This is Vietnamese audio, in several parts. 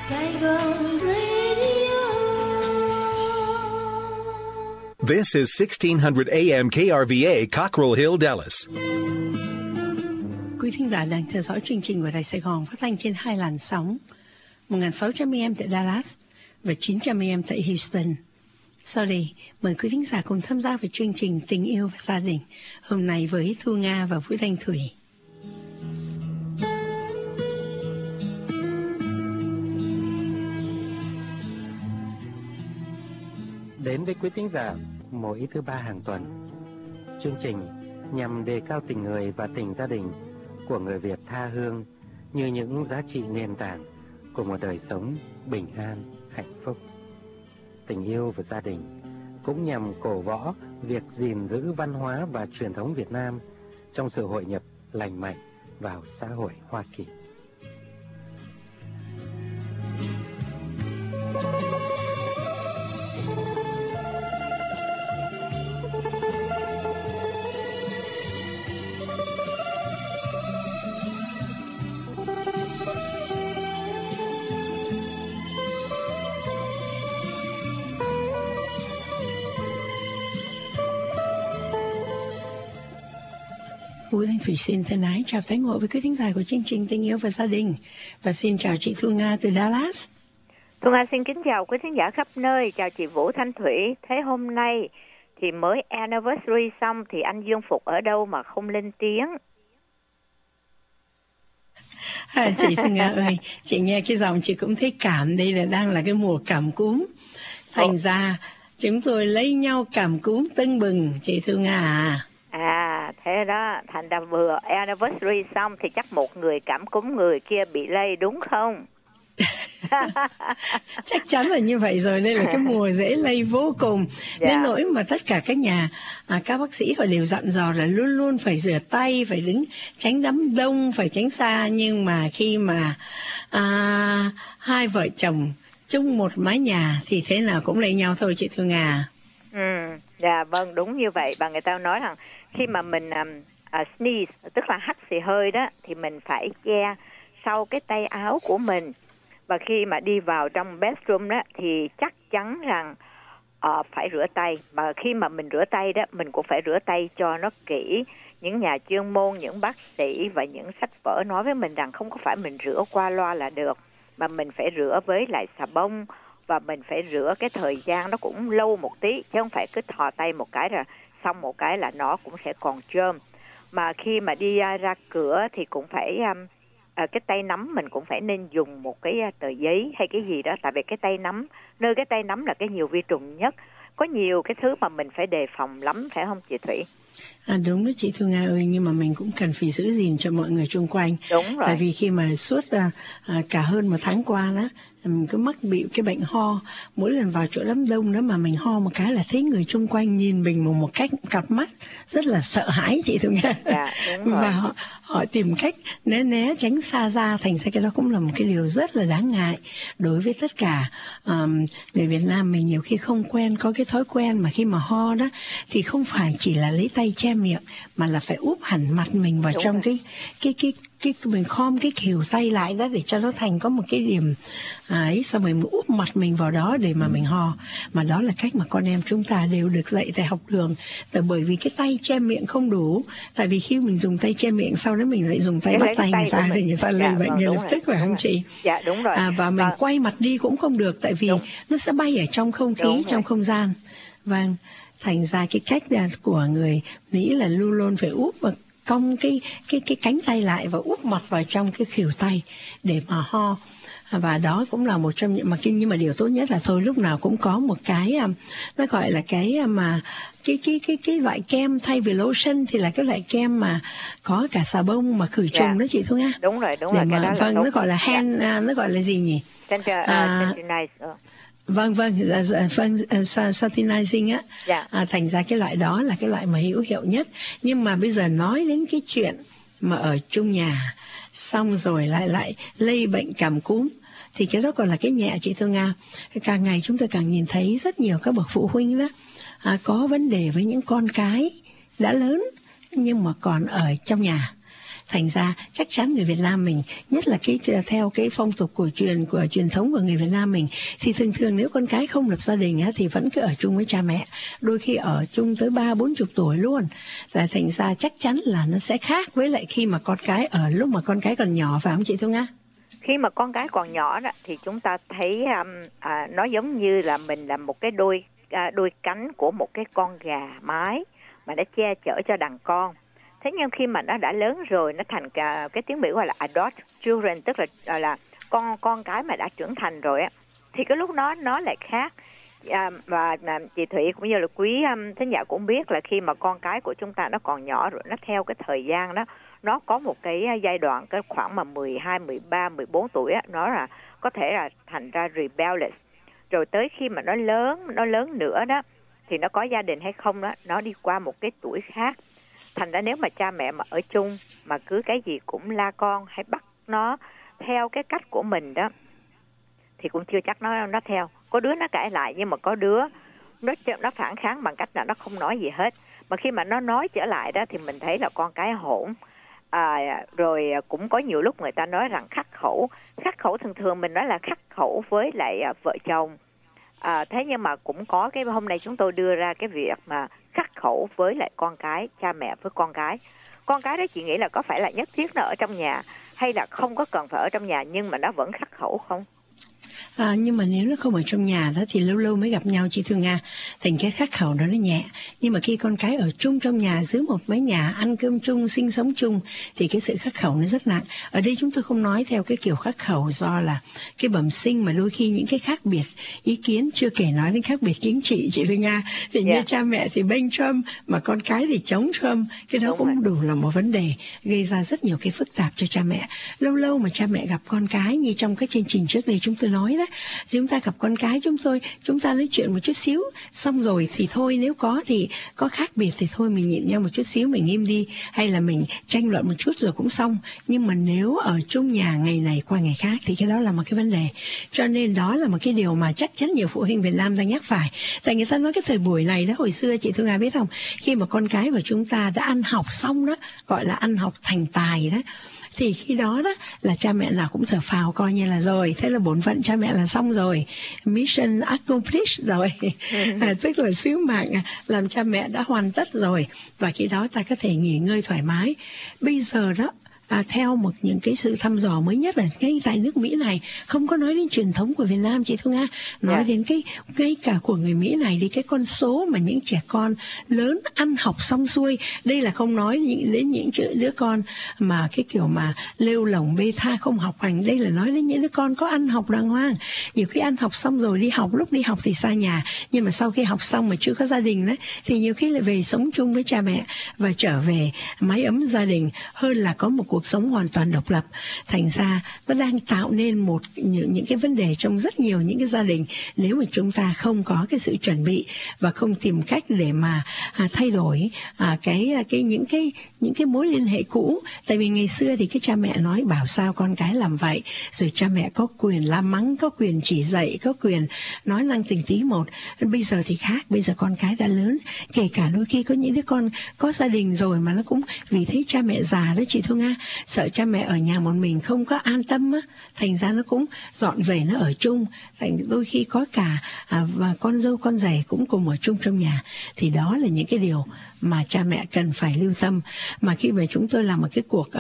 Saigon Radio. This is 1600 AM KRVA, Cockrell Hill, Dallas. Quý thính giả đang theo dõi chương trình của Đài Sài Gòn phát thanh trên hai làn sóng 1600 AM tại Dallas và 900 AM tại Houston. Sau đây, mời quý thính giả cùng tham gia vào chương trình Tình yêu và gia đình hôm nay với Thu Nga và Vũ Thanh Thủy. Đến với quý thính giả mỗi thứ ba hàng tuần, chương trình nhằm đề cao tình người và tình gia đình của người Việt tha hương như những giá trị nền tảng của một đời sống bình an, hạnh phúc. Tình yêu và gia đình cũng nhằm cổ võ việc gìn giữ văn hóa và truyền thống Việt Nam trong sự hội nhập lành mạnh vào xã hội Hoa Kỳ. Vũ Thanh Thủy xin thân ái chào tái ngộ với quý thính giả của chương trình Tình yêu và gia đình, và xin chào chị Thu Nga từ Dallas. Thu Nga xin kính chào quý thính giả khắp nơi, chào chị Vũ Thanh Thủy. Thế hôm nay thì mới anniversary xong thì anh Dương Phục ở đâu mà không lên tiếng? Chị Thu Nga ơi, chị nghe cái giọng chị cũng thấy cảm, đây là đang là cái mùa cảm cúm. Thành ra chúng tôi lấy nhau cảm cúm tưng bừng, chị Thu Nga à. Thế đó, thành ra vừa anniversary xong thì chắc một người cảm cúm người kia bị lây đúng không? Chắc chắn là như vậy rồi, đây là cái mùa dễ lây vô cùng. Đến nỗi mà tất cả các nhà, các bác sĩ họ đều dặn dò là luôn luôn phải rửa tay, phải đứng tránh đám đông, phải tránh xa. Nhưng mà khi mà hai vợ chồng chung một mái nhà thì thế nào cũng lây nhau thôi chị Thu Nga. Vâng, đúng như vậy. Và người ta nói rằng khi mà mình sneeze, tức là hắt xì hơi đó, thì mình phải che sau cái tay áo của mình. Và khi mà đi vào trong bathroom đó thì chắc chắn rằng phải rửa tay. Và khi mà mình rửa tay đó, mình cũng phải rửa tay cho nó kỹ. Những nhà chuyên môn, những bác sĩ và những sách vở nói với mình rằng không có phải mình rửa qua loa là được, mà mình phải rửa với lại xà bông, và mình phải rửa cái thời gian nó cũng lâu một tí, chứ không phải cứ thò tay một cái rồi xong một cái là nó cũng sẽ còn trơn. Mà khi mà đi ra cửa thì cũng phải cái tay nắm mình cũng phải nên dùng một cái tờ giấy hay cái gì đó, tại vì cái tay nắm, nơi cái tay nắm là cái nhiều vi trùng nhất. Có nhiều cái thứ mà mình phải đề phòng lắm, phải không chị Thủy? Đúng đó chị Thu Nga ơi, nhưng mà mình cũng cần phải giữ gìn cho mọi người xung quanh. Đúng rồi. Tại vì khi mà suốt cả hơn một tháng qua đó, mình cứ mắc bị cái bệnh ho, mỗi lần vào chỗ đám đông đó mà mình ho một cái là thấy người xung quanh nhìn mình một cách cặp mắt rất là sợ hãi chị Thu Nga. Đúng rồi. Và họ tìm cách né tránh xa ra, thành ra cái đó cũng là một cái điều rất là đáng ngại đối với tất cả người Việt Nam mình. Nhiều khi không quen, có cái thói quen mà khi mà ho đó thì không phải chỉ là lấy tay che miệng, mà là phải úp hẳn mặt mình vào trong cái mình khom cái khều tay lại đó để cho nó thành có một cái điểm ấy, xong rồi mình úp mặt mình vào đó để mà mình ho. Mà đó là cách mà con em chúng ta đều được dạy tại học đường. Tại bởi vì cái tay che miệng không đủ, tại vì khi mình dùng tay che miệng sau đó mình lại dùng tay bắt tay người ta thì người ta lây bệnh ngay lập tức, phải không chị? Dạ đúng rồi. Và mình quay mặt đi cũng không được, tại vì nó sẽ bay ở trong không khí, trong không gian. Vâng, thành ra cái cách của người Mỹ là luôn luôn phải úp và cong cái cánh tay lại và úp mặt vào trong cái khuỷu tay để mà ho. Và đó cũng là một trong những mà nhưng mà điều tốt nhất là thôi lúc nào cũng có một cái nó gọi là cái mà cái loại kem, thay vì lotion thì là cái loại kem mà có cả xà bông mà khử trùng đó chị Thu Nga. Đúng rồi, cái đó là vâng, nó gọi là hand, nó gọi là gì nhỉ? Vâng, sanitizing á. Thành ra cái loại đó là cái loại mà hữu hiệu nhất. Nhưng mà bây giờ nói đến cái chuyện mà ở chung nhà xong rồi lại lây bệnh cảm cúm thì cái đó còn là cái nhẹ chị Thu Nga. Càng ngày chúng tôi càng nhìn thấy rất nhiều các bậc phụ huynh đó có vấn đề với những con cái đã lớn nhưng mà còn ở trong nhà. Thành ra chắc chắn người Việt Nam mình, nhất là theo cái phong tục của truyền thống của người Việt Nam mình, thì thường nếu con cái không lập gia đình á, thì vẫn cứ ở chung với cha mẹ, đôi khi ở chung tới 30-40 tuổi luôn. Và thành ra chắc chắn là nó sẽ khác với lại khi mà con cái ở lúc mà con cái còn nhỏ, phải không chị Thu Nga? Khi mà con cái còn nhỏ đó thì chúng ta thấy nó giống như là mình là một cái đôi cánh của một cái con gà mái mà đã che chở cho đàn con. Thế nhưng khi mà nó đã lớn rồi, nó thành cái tiếng Mỹ gọi là adult children, tức là con cái mà đã trưởng thành rồi á, thì cái lúc đó nó lại khác. Và chị Thủy cũng như là quý thính giả cũng biết là khi mà con cái của chúng ta nó còn nhỏ rồi, nó theo cái thời gian đó, nó có một cái giai đoạn cái khoảng mà 12, 13, 14 tuổi á, nó là có thể là thành ra rebellious. Rồi tới khi mà nó lớn nữa đó, thì nó có gia đình hay không đó, nó đi qua một cái tuổi khác. Thành ra nếu mà cha mẹ mà ở chung mà cứ cái gì cũng la con hay bắt nó theo cái cách của mình đó, thì cũng chưa chắc nó theo. Có đứa nó cãi lại, nhưng mà có đứa nó phản kháng bằng cách là nó không nói gì hết. Mà khi mà nó nói trở lại đó thì mình thấy là con cái hỗn. Rồi cũng có nhiều lúc người ta nói rằng khắc khẩu thường mình nói là khắc khẩu với lại vợ chồng. Thế nhưng mà cũng có cái hôm nay chúng tôi đưa ra cái việc mà khắc khẩu với lại con cái, cha mẹ với con cái. Con cái đó chị nghĩ là có phải là nhất thiết nó ở trong nhà, hay là không có cần phải ở trong nhà nhưng mà nó vẫn khắc khẩu không? Nhưng mà nếu nó không ở trong nhà đó thì lâu lâu mới gặp nhau, chị Thu Nga, thành cái khắc khẩu đó nó nhẹ. Nhưng mà khi con cái ở chung trong nhà, dưới một mái nhà, ăn cơm chung, sinh sống chung, thì cái sự khắc khẩu nó rất nặng. Ở đây chúng tôi không nói theo cái kiểu khắc khẩu do là cái bẩm sinh, mà đôi khi những cái khác biệt ý kiến, chưa kể nói đến khác biệt chính trị, chị Thu Nga, thì như cha mẹ thì bênh Trump mà con cái thì chống Trump, cái đó cũng đủ là một vấn đề gây ra rất nhiều cái phức tạp cho cha mẹ. Lâu lâu mà cha mẹ gặp con cái, như trong cái chương trình trước đây chúng tôi nói đó, chúng ta gặp con cái chúng ta nói chuyện một chút xíu, xong rồi thì thôi, nếu có thì có khác biệt thì thôi mình nhịn nhau một chút xíu, mình im đi, hay là mình tranh luận một chút rồi cũng xong. Nhưng mà nếu ở chung nhà ngày này qua ngày khác thì cái đó là một cái vấn đề. Cho nên đó là một cái điều mà chắc chắn nhiều phụ huynh Việt Nam đang nhắc phải. Tại người ta nói cái thời buổi này đó, hồi xưa chị Thu Nga biết không, khi mà con cái của chúng ta đã ăn học xong đó, gọi là ăn học thành tài đó, thì khi đó là cha mẹ nào cũng thở phào coi như là rồi, thế là bổn phận cha mẹ là xong rồi, mission accomplished rồi. Tức là sứ mạng làm cha mẹ đã hoàn tất rồi, và khi đó ta có thể nghỉ ngơi thoải mái. Bây giờ đó, theo những cái sự thăm dò mới nhất là ngay tại nước Mỹ này, không có nói đến truyền thống của Việt Nam, chị Thu Nga, nói đến ngay cả của người Mỹ này, thì cái con số mà những trẻ con lớn ăn học xong xuôi, đây là không nói đến những đứa con mà cái kiểu mà lêu lỏng bê tha không học hành, đây là nói đến những đứa con có ăn học đàng hoàng. Nhiều khi ăn học xong rồi đi học, lúc đi học thì xa nhà, nhưng mà sau khi học xong mà chưa có gia đình đấy, thì nhiều khi lại về sống chung với cha mẹ và trở về mái ấm gia đình hơn là có một cuộc sống hoàn toàn độc lập. Thành ra nó đang tạo nên những cái vấn đề trong rất nhiều những cái gia đình, nếu mà chúng ta không có cái sự chuẩn bị và không tìm cách để mà thay đổi những cái mối liên hệ cũ. Tại vì ngày xưa thì cái cha mẹ nói bảo sao con cái làm vậy, rồi cha mẹ có quyền la mắng, có quyền chỉ dạy, có quyền nói năng từng tí một. Bây giờ thì khác, bây giờ con cái đã lớn, kể cả đôi khi có những đứa con có gia đình rồi mà nó cũng vì thấy cha mẹ già đó, chị Thu Nga, sợ cha mẹ ở nhà một mình không có an tâm á, thành ra nó cũng dọn về nó ở chung. Thành đôi khi có cả và con dâu con rể cũng cùng ở chung trong nhà. Thì đó là những cái điều mà cha mẹ cần phải lưu tâm. Mà khi mà chúng tôi làm một cái cuộc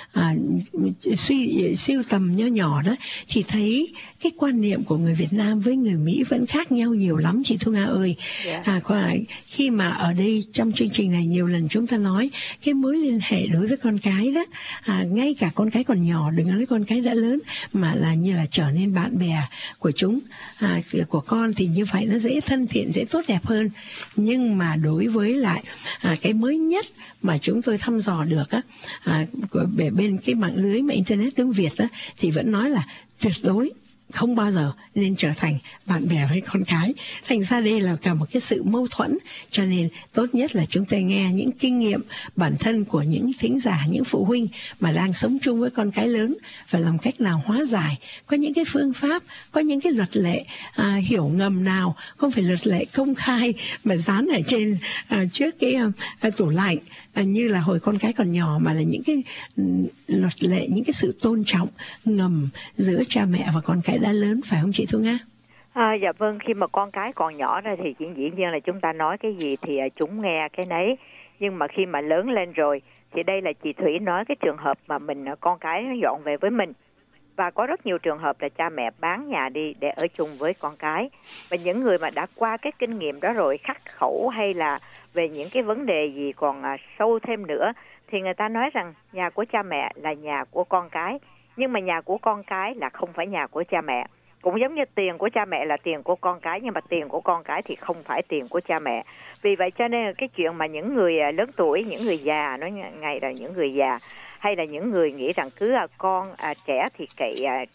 siêu tầm nho nhỏ đó, thì thấy cái quan niệm của người Việt Nam với người Mỹ vẫn khác nhau nhiều lắm, chị Thu Nga ơi. Khi mà ở đây trong chương trình này nhiều lần chúng ta nói cái mối liên hệ đối với con cái đó, ngay cả con cái còn nhỏ, đừng nói con cái đã lớn, mà là như là trở nên bạn bè của chúng, của con, thì như vậy nó dễ thân thiện, dễ tốt đẹp hơn. Nhưng mà đối với lại cái mới nhất mà chúng tôi thăm dò được bên cái mạng lưới mà Internet tiếng Việt đó, thì vẫn nói là tuyệt đối không bao giờ nên trở thành bạn bè với con cái. Thành ra đây là cả một cái sự mâu thuẫn, cho nên tốt nhất là chúng ta nghe những kinh nghiệm bản thân của những thính giả, những phụ huynh mà đang sống chung với con cái lớn, và làm cách nào hóa giải. Có những cái phương pháp, có những cái luật lệ hiểu ngầm nào, không phải luật lệ công khai mà dán ở trên trước cái tủ lạnh như là hồi con cái còn nhỏ, mà là những cái luật lệ, những cái sự tôn trọng ngầm giữa cha mẹ và con cái đã lớn, phải không chị Thu Nga? Dạ vâng, khi mà con cái còn nhỏ ra thì dĩ nhiên là chúng ta nói cái gì thì chúng nghe cái nấy. Nhưng mà khi mà lớn lên rồi thì đây là chị Thủy nói cái trường hợp mà con cái nó dọn về với mình. Và có rất nhiều trường hợp là cha mẹ bán nhà đi để ở chung với con cái. Và những người mà đã qua cái kinh nghiệm đó rồi, khắc khẩu hay là về những cái vấn đề gì còn sâu thêm nữa, thì người ta nói rằng nhà của cha mẹ là nhà của con cái. Nhưng mà nhà của con cái là không phải nhà của cha mẹ. Cũng giống như tiền của cha mẹ là tiền của con cái, nhưng mà tiền của con cái thì không phải tiền của cha mẹ. Vì vậy cho nên cái chuyện mà những người lớn tuổi, những người già, nói ngày là những người già, hay là những người nghĩ rằng cứ con trẻ thì cậy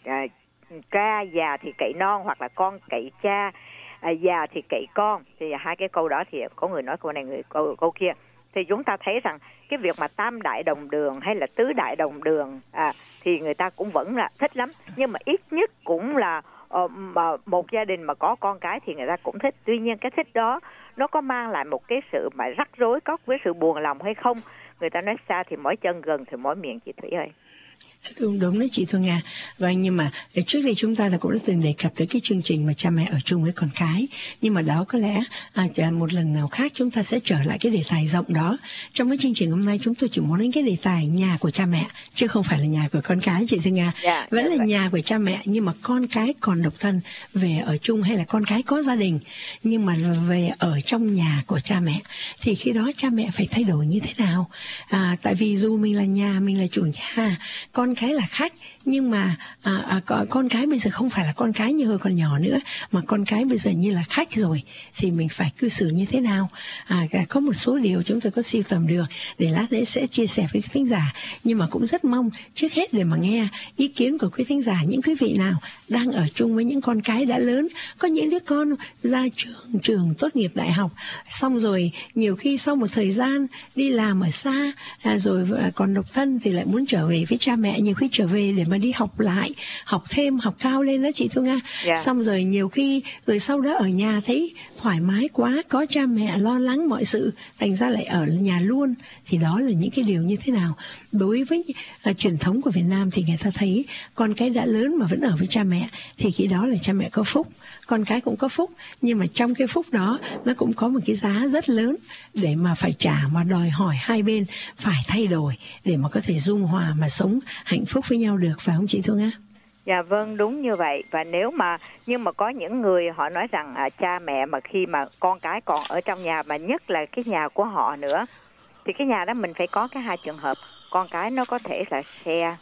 cha, già thì cậy non, hoặc là con cậy cha, già thì cậy con. Thì hai cái câu đó thì có người nói câu này, người câu kia. Thì chúng ta thấy rằng cái việc mà tam đại đồng đường hay là tứ đại đồng đường thì người ta cũng vẫn là thích lắm. Nhưng mà ít nhất cũng là một gia đình mà có con cái thì người ta cũng thích. Tuy nhiên cái thích đó nó có mang lại một cái sự mà rắc rối, có với sự buồn lòng hay không? Người ta nói xa thì mỏi chân, gần thì mỏi miệng, chị Thủy ơi. Đúng đấy chị Thu Nga. Và nhưng mà trước đây chúng ta cũng đã từng đề cập tới cái chương trình mà cha mẹ ở chung với con cái. Nhưng mà đó có lẽ một lần nào khác chúng ta sẽ trở lại cái đề tài rộng đó. Trong cái chương trình hôm nay chúng tôi chỉ muốn đến cái đề tài nhà của cha mẹ, chứ không phải là nhà của con cái, chị Thu Nga. Vẫn là nhà của cha mẹ, nhưng mà con cái còn độc thân về ở chung, hay là con cái có gia đình nhưng mà về ở trong nhà của cha mẹ, thì khi đó cha mẹ phải thay đổi như thế nào? Tại vì dù mình là nhà, mình là chủ nhà, con cái là khách, nhưng mà con cái bây giờ không phải là con cái như hồi còn nhỏ nữa, mà con cái bây giờ như là khách rồi, thì mình phải cư xử như thế nào? Có một số điều chúng tôi có sưu tầm được để lát nữa sẽ chia sẻ với quý thính giả, nhưng mà cũng rất mong trước hết để mà nghe ý kiến của quý thính giả, những quý vị nào đang ở chung với những con cái đã lớn, có những đứa con ra trường tốt nghiệp đại học xong rồi, nhiều khi sau một thời gian đi làm ở xa rồi còn độc thân thì lại muốn trở về với cha mẹ, nhiều khi trở về để mà đi học lại, học thêm, học cao lên đó chị Thu Nga. Xong rồi nhiều khi rồi sau đó ở nhà thấy thoải mái quá, có cha mẹ lo lắng mọi sự, thành ra lại ở nhà luôn. Thì đó là những cái điều như thế nào? Đối với truyền thống của Việt Nam thì người ta thấy con cái đã lớn mà vẫn ở với cha mẹ thì khi đó là cha mẹ có phúc, con cái cũng có phúc. Nhưng mà trong cái phúc đó nó cũng có một cái giá rất lớn để mà phải trả, mà đòi hỏi hai bên phải thay đổi để mà có thể dung hòa mà sống hạnh phúc với nhau được, phải không chị Thu Nga? Dạ vâng, đúng như vậy. Và nhưng mà có những người họ nói rằng cha mẹ mà khi mà con cái còn ở trong nhà, mà nhất là cái nhà của họ nữa, thì cái nhà đó mình phải có cái hai trường hợp. Con cái nó có thể là share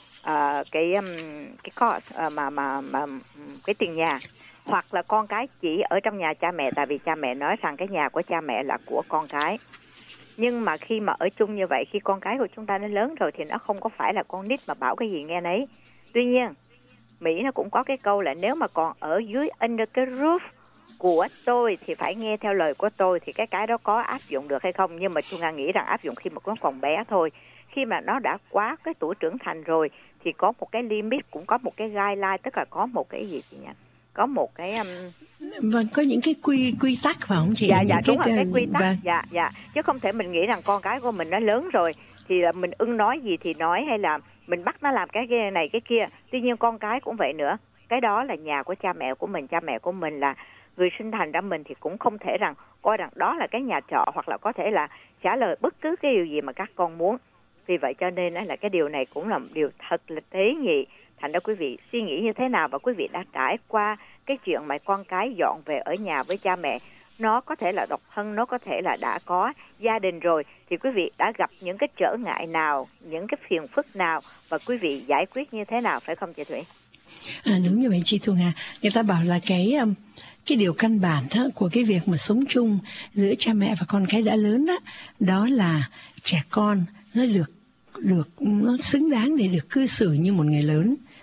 cái tiền nhà, hoặc là con cái chỉ ở trong nhà cha mẹ, tại vì cha mẹ nói rằng cái nhà của cha mẹ là của con cái. Nhưng mà khi mà ở chung như vậy, khi con cái của chúng ta nó lớn rồi thì nó không có phải là con nít mà bảo cái gì nghe nấy. Tuy nhiên Mỹ nó cũng có cái câu là nếu mà còn ở dưới under cái roof của tôi thì phải nghe theo lời của tôi, thì cái đó có áp dụng được hay không? Nhưng mà tôi nghĩ rằng áp dụng khi mà nó còn bé thôi. Khi mà nó đã quá cái tuổi trưởng thành rồi thì có một cái limit, cũng có một cái guideline, tức là có một cái gì chị nhỉ? Có một cái vâng, có những cái quy tắc phải không chị? Dạ đúng là cái quy tắc. Vâng. Dạ chứ không thể mình nghĩ rằng con cái của mình nó lớn rồi thì là mình ưng nói gì thì nói, hay là mình bắt nó làm cái này cái kia. Tuy nhiên con cái cũng vậy nữa. Cái đó là nhà của cha mẹ của mình. Cha mẹ của mình là người sinh thành ra mình, thì cũng không thể rằng coi rằng đó là cái nhà trọ, hoặc là có thể là trả lời bất cứ cái điều gì mà các con muốn. Vì vậy cho nên là cái điều này cũng là một điều thật là tế nhị. Thành ra quý vị suy nghĩ như thế nào, và quý vị đã trải qua cái chuyện mà con cái dọn về ở nhà với cha mẹ, nó có thể là độc thân, nó có thể là đã có gia đình rồi, thì quý vị đã gặp những cái trở ngại nào, những cái phiền phức nào, và quý vị giải quyết như thế nào, phải không chị Thủy? Đúng như vậy chị Thu Nga. Người ta bảo là cái điều căn bản đó, của cái việc mà sống chung giữa cha mẹ và con cái đã lớn đó là trẻ con nó được nó xứng đáng để được cư xử như một người lớn.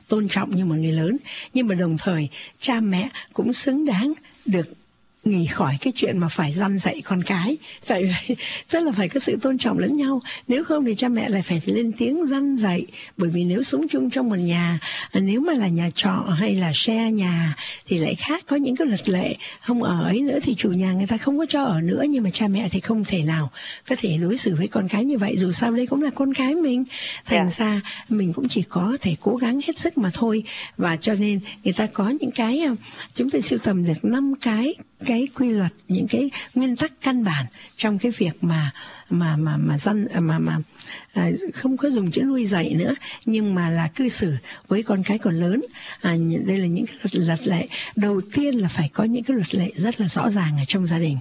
tôn trọng như một người lớn, nhưng mà đồng thời cha mẹ cũng xứng đáng được nghỉ khỏi cái chuyện mà phải răn dạy con cái. Tại vậy rất là phải có sự tôn trọng lẫn nhau, nếu không thì cha mẹ lại phải lên tiếng răn dạy. Bởi vì nếu sống chung trong một nhà, nếu mà là nhà trọ hay là share nhà thì lại khác, có những cái luật lệ, không ở ấy nữa thì chủ nhà người ta không có cho ở nữa, nhưng mà cha mẹ thì không thể nào có thể đối xử với con cái như vậy, dù sao đây cũng là con cái mình. Thành ra mình cũng chỉ có thể cố gắng hết sức mà thôi. Và cho nên người ta có những cái, chúng tôi sưu tầm được 5 cái quy luật, những cái nguyên tắc căn bản trong cái việc mà không có dùng chữ nuôi dạy nữa, nhưng mà là cư xử với con cái còn lớn. Đây là những cái luật lệ. Đầu tiên là phải có những cái luật lệ rất là rõ ràng ở trong gia đình.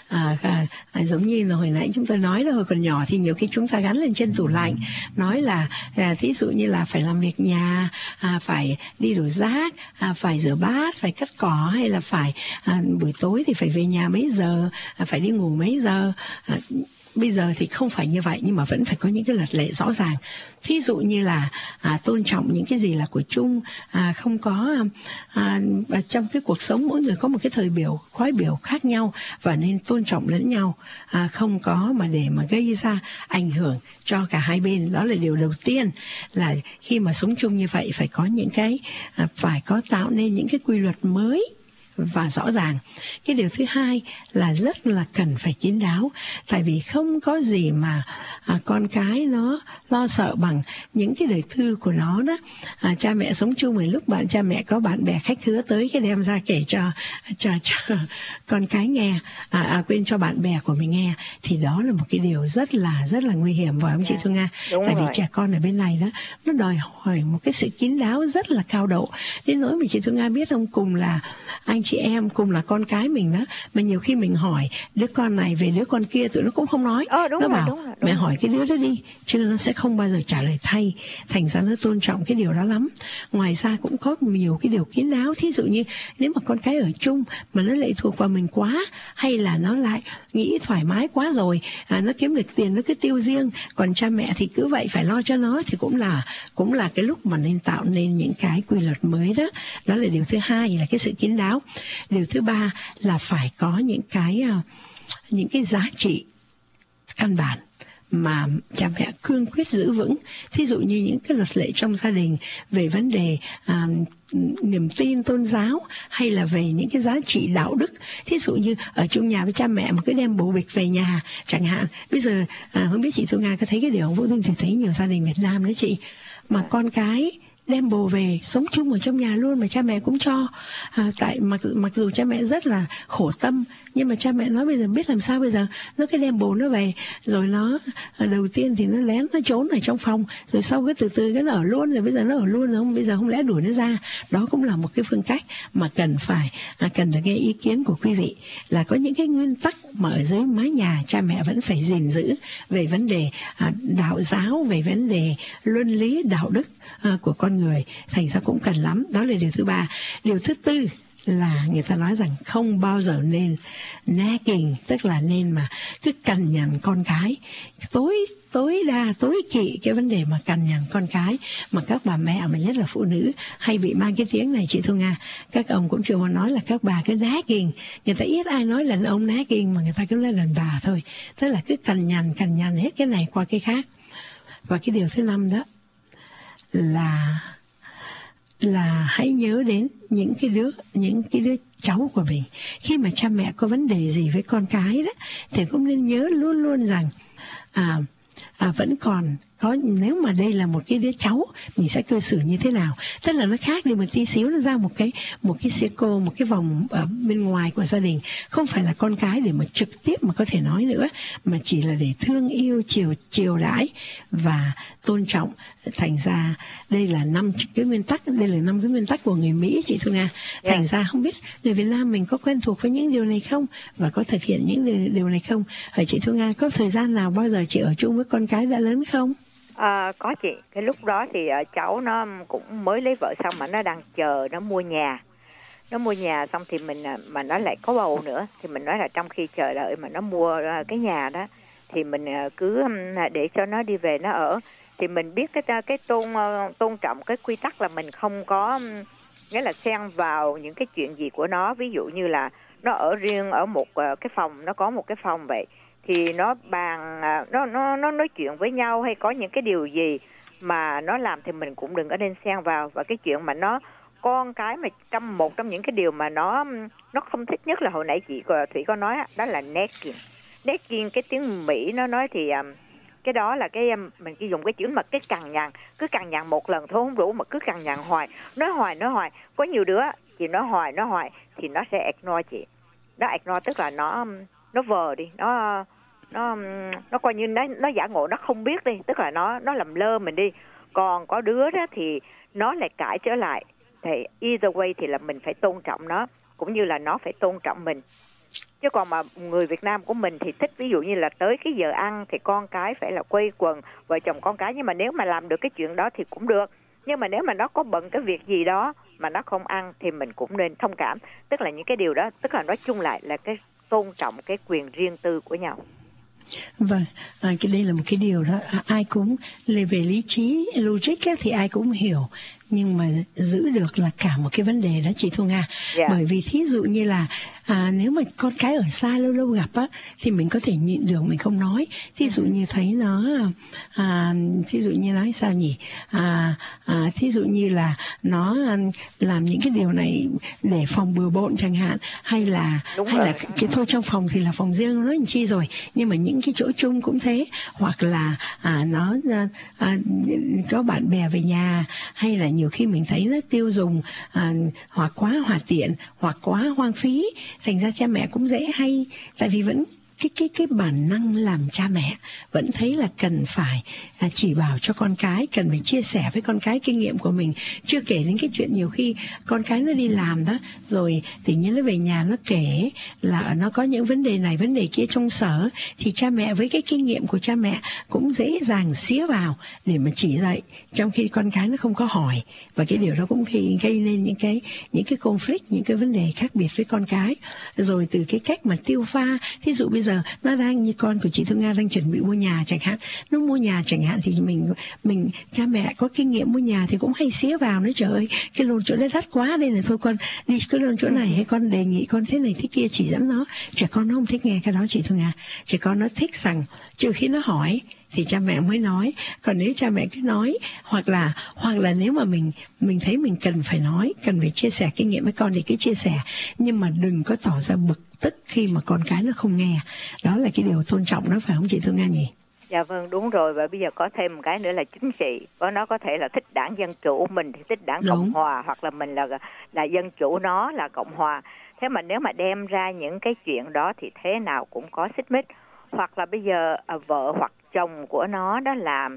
Giống như là hồi nãy chúng tôi nói là hồi còn nhỏ thì nhiều khi chúng ta gắn lên trên tủ lạnh, nói là thí dụ như là phải làm việc nhà, phải đi đổ rác, phải rửa bát, phải cắt cỏ, hay là phải buổi tối thì phải về nhà mấy giờ, phải đi ngủ mấy giờ. Bây giờ thì không phải như vậy, nhưng mà vẫn phải có những cái luật lệ rõ ràng. Ví dụ như là tôn trọng những cái gì là của chung, không có trong cái cuộc sống mỗi người có một cái thời biểu, khói biểu khác nhau, và nên tôn trọng lẫn nhau, không có mà để mà gây ra ảnh hưởng cho cả hai bên. Đó là điều đầu tiên, là khi mà sống chung như vậy phải có những cái phải có tạo nên những cái quy luật mới và rõ ràng. Cái điều thứ hai là rất là cần phải kín đáo, tại vì không có gì mà con cái nó lo sợ bằng những cái đời thư của nó đó. Cha mẹ sống chung, một lúc cha mẹ có bạn bè khách khứa tới, cái đem ra kể cho con cái nghe, quên, cho bạn bè của mình nghe, thì đó là một cái điều rất là nguy hiểm, phải không chị Thu Nga? Tại vì trẻ con ở bên này đó, nó đòi hỏi một cái sự kín đáo rất là cao độ, đến nỗi mà chị Thu Nga biết không, cùng là anh chị em, cùng là con cái mình đó, mà nhiều khi mình hỏi đứa con này về đứa con kia, tụi nó cũng không nói. Nó bảo mẹ hỏi cái đứa đó đi, chứ nó sẽ không bao giờ trả lời thay. Thành ra nó tôn trọng cái điều đó lắm. Ngoài ra cũng có nhiều cái điều kín đáo. Thí dụ như nếu mà con cái ở chung mà nó lệ thuộc vào mình quá, hay là nó lại nghĩ thoải mái quá rồi, nó kiếm được tiền nó cứ tiêu riêng, còn cha mẹ thì cứ vậy phải lo cho nó, thì cũng là cái lúc mà nên tạo nên những cái quy luật mới đó. Đó là điều thứ hai, là cái sự kín đáo. Điều thứ ba là phải có những cái giá trị căn bản mà cha mẹ cương quyết giữ vững. Thí dụ như những cái luật lệ trong gia đình về vấn đề niềm tin tôn giáo, hay là về những cái giá trị đạo đức. Thí dụ như ở chung nhà với cha mẹ mà cứ đem bồ bịch về nhà chẳng hạn. Bây giờ không biết chị Thu Nga có thấy cái điều Vũ Dung thì thấy nhiều gia đình Việt Nam đấy chị, mà con cái đem bồ về sống chung ở trong nhà luôn mà cha mẹ cũng cho. Tại mặc dù cha mẹ rất là khổ tâm, nhưng mà cha mẹ nói bây giờ biết làm sao bây giờ, nó cứ đem bồ nó về, rồi nó đầu tiên thì nó lén, nó trốn ở trong phòng, rồi sau cái từ từ cái nó ở luôn, rồi bây giờ nó ở luôn rồi, bây giờ không lẽ đuổi nó ra. Đó cũng là một cái phương cách mà cần được nghe ý kiến của quý vị, là có những cái nguyên tắc mà ở dưới mái nhà cha mẹ vẫn phải gìn giữ về vấn đề đạo giáo, về vấn đề luân lý đạo đức của con người. Thành ra cũng cần lắm. Đó là điều thứ ba. Điều thứ tư là người ta nói rằng không bao giờ nên nagging, tức là nên mà cứ cằn nhằn con cái, tối kỵ cái vấn đề mà cằn nhằn con cái. Mà các bà mẹ, mà nhất là phụ nữ, hay bị mang cái tiếng này chị Thu Nga, các ông cũng chưa muốn nói là các bà cứ nagging. Người ta ít ai nói là ông nagging, mà người ta cứ nói là bà thôi, tức là cứ cằn nhằn hết cái này qua cái khác. Và cái điều thứ năm đó là hãy nhớ đến những cái đứa cháu của mình. Khi mà cha mẹ có vấn đề gì với con cái đó, thì cũng nên nhớ luôn luôn rằng vẫn còn có, nếu mà đây là một cái đứa cháu, mình sẽ cư xử như thế nào. Tức là nó khác đi một tí xíu, nó ra một cái circle, một cái vòng ở bên ngoài của gia đình, không phải là con cái để mà trực tiếp mà có thể nói nữa, mà chỉ là để thương yêu, chiều đãi và tôn trọng. Thành ra đây là 5 cái nguyên tắc của người Mỹ, chị Thu Nga. Thành ra không biết người Việt Nam mình có quen thuộc với những điều này không, và có thực hiện những điều này không. Hỏi chị Thu Nga, có thời gian nào bao giờ chị ở chung với con cái đã lớn không? Có chị. Cái lúc đó thì cháu nó cũng mới lấy vợ xong, mà nó đang chờ nó mua nhà. Nó mua nhà xong thì mình, mà nó lại có bầu nữa, thì mình nói là trong khi chờ đợi mà nó mua cái nhà đó, thì mình cứ để cho nó đi về nó ở. thì mình biết cái tôn trọng cái quy tắc là mình không có nghĩa là xen vào những cái chuyện gì của nó. Ví dụ như là nó ở riêng ở một cái phòng, nó có một cái phòng vậy, thì nó bàn nó nói chuyện với nhau hay có những cái điều gì mà nó làm thì mình cũng đừng có nên xen vào. Và cái chuyện mà con cái mà một trong những cái điều mà nó không thích nhất là hồi nãy chị Thủy có nói đó là nagging. Nagging, cái tiếng Mỹ nó nói thì cái đó là cái mình chỉ dùng cái chữ mà cái cằn nhằn, cứ cằn nhằn một lần thôi không đủ mà cứ cằn nhằn hoài, nói hoài. Có nhiều đứa chị nói hoài thì nó sẽ ignore chị. Nó ignore tức là nó vờ đi, nó coi như nó giả ngộ, nó không biết đi, tức là nó làm lơ mình đi. Còn có đứa đó thì nó lại cãi trở lại. Thì either way thì là mình phải tôn trọng nó, cũng như là nó phải tôn trọng mình. Chứ còn mà người Việt Nam của mình thì thích ví dụ như là tới cái giờ ăn thì con cái phải là quây quần, vợ chồng con cái. Nhưng mà nếu mà làm được cái chuyện đó thì cũng được. Nhưng mà nếu mà nó có bận cái việc gì đó mà nó không ăn thì mình cũng nên thông cảm. Tức là những cái điều đó, tức là nói chung lại là cái tôn trọng cái quyền riêng tư của nhau. Vâng, cái đây là một cái điều đó ai cũng về lý trí, logic ấy, thì ai cũng hiểu, nhưng mà giữ được là cả một cái vấn đề đó chị Thu Nga. Bởi vì thí dụ như là nếu mà con cái ở xa lâu lâu gặp á thì mình có thể nhịn được, mình không nói. Thí dụ như thấy nó thí dụ như nói sao nhỉ, thí dụ như là nó làm những cái điều này để phòng bừa bộn chẳng hạn, hay là cái thôi trong phòng thì là phòng riêng nó làm chi rồi, nhưng mà những cái chỗ chung cũng thế, hoặc là nó có bạn bè về nhà, hay là nhiều khi mình thấy nó tiêu dùng hoặc quá hòa tiện hoặc quá hoang phí, thành ra cha mẹ cũng dễ hay, tại vì vẫn cái bản năng làm cha mẹ vẫn thấy là cần phải chỉ bảo cho con cái, cần phải chia sẻ với con cái kinh nghiệm của mình. Chưa kể đến cái chuyện nhiều khi con cái nó đi làm đó, rồi tự nhiên nó về nhà nó kể là nó có những vấn đề này vấn đề kia trong sở, thì cha mẹ với cái kinh nghiệm của cha mẹ cũng dễ dàng xía vào để mà chỉ dạy, trong khi con cái nó không có hỏi. Và cái điều đó cũng gây nên những cái conflict, những cái vấn đề khác biệt với con cái. Rồi từ cái cách mà tiêu pha, thí dụ bây giờ nó đang như con của chị Thu Nga đang chuẩn bị mua nhà chẳng hạn, nó mua nhà chẳng hạn thì mình cha mẹ có kinh nghiệm mua nhà thì cũng hay xía vào, nói trời ơi cái lô chỗ đấy đắt quá, đây là thôi con đi cái lô chỗ này, hay con đề nghị con thế này thế kia, chỉ dẫn nó. Trẻ con nó không thích nghe cái đó chị Thu Nga, trẻ con nó thích rằng trừ khi nó hỏi thì cha mẹ mới nói. Còn nếu cha mẹ cứ nói, hoặc là nếu mà mình thấy mình cần phải nói, cần phải chia sẻ kinh nghiệm với con thì cứ chia sẻ, nhưng mà đừng có tỏ ra bực tức khi mà con cái nó không nghe. Đó là cái điều tôn trọng đó, phải không chị Thu Nga nhỉ? Dạ vâng, đúng rồi. Và bây giờ có thêm một cái nữa là chính trị. Nó có thể là thích đảng Dân Chủ, mình thì thích đảng Cộng Hòa, hoặc là mình là Dân Chủ, nó là Cộng Hòa. Thế mà nếu mà đem ra những cái chuyện đó thì thế nào cũng có xích mích. Hoặc là bây giờ vợ hoặc chồng của nó đó là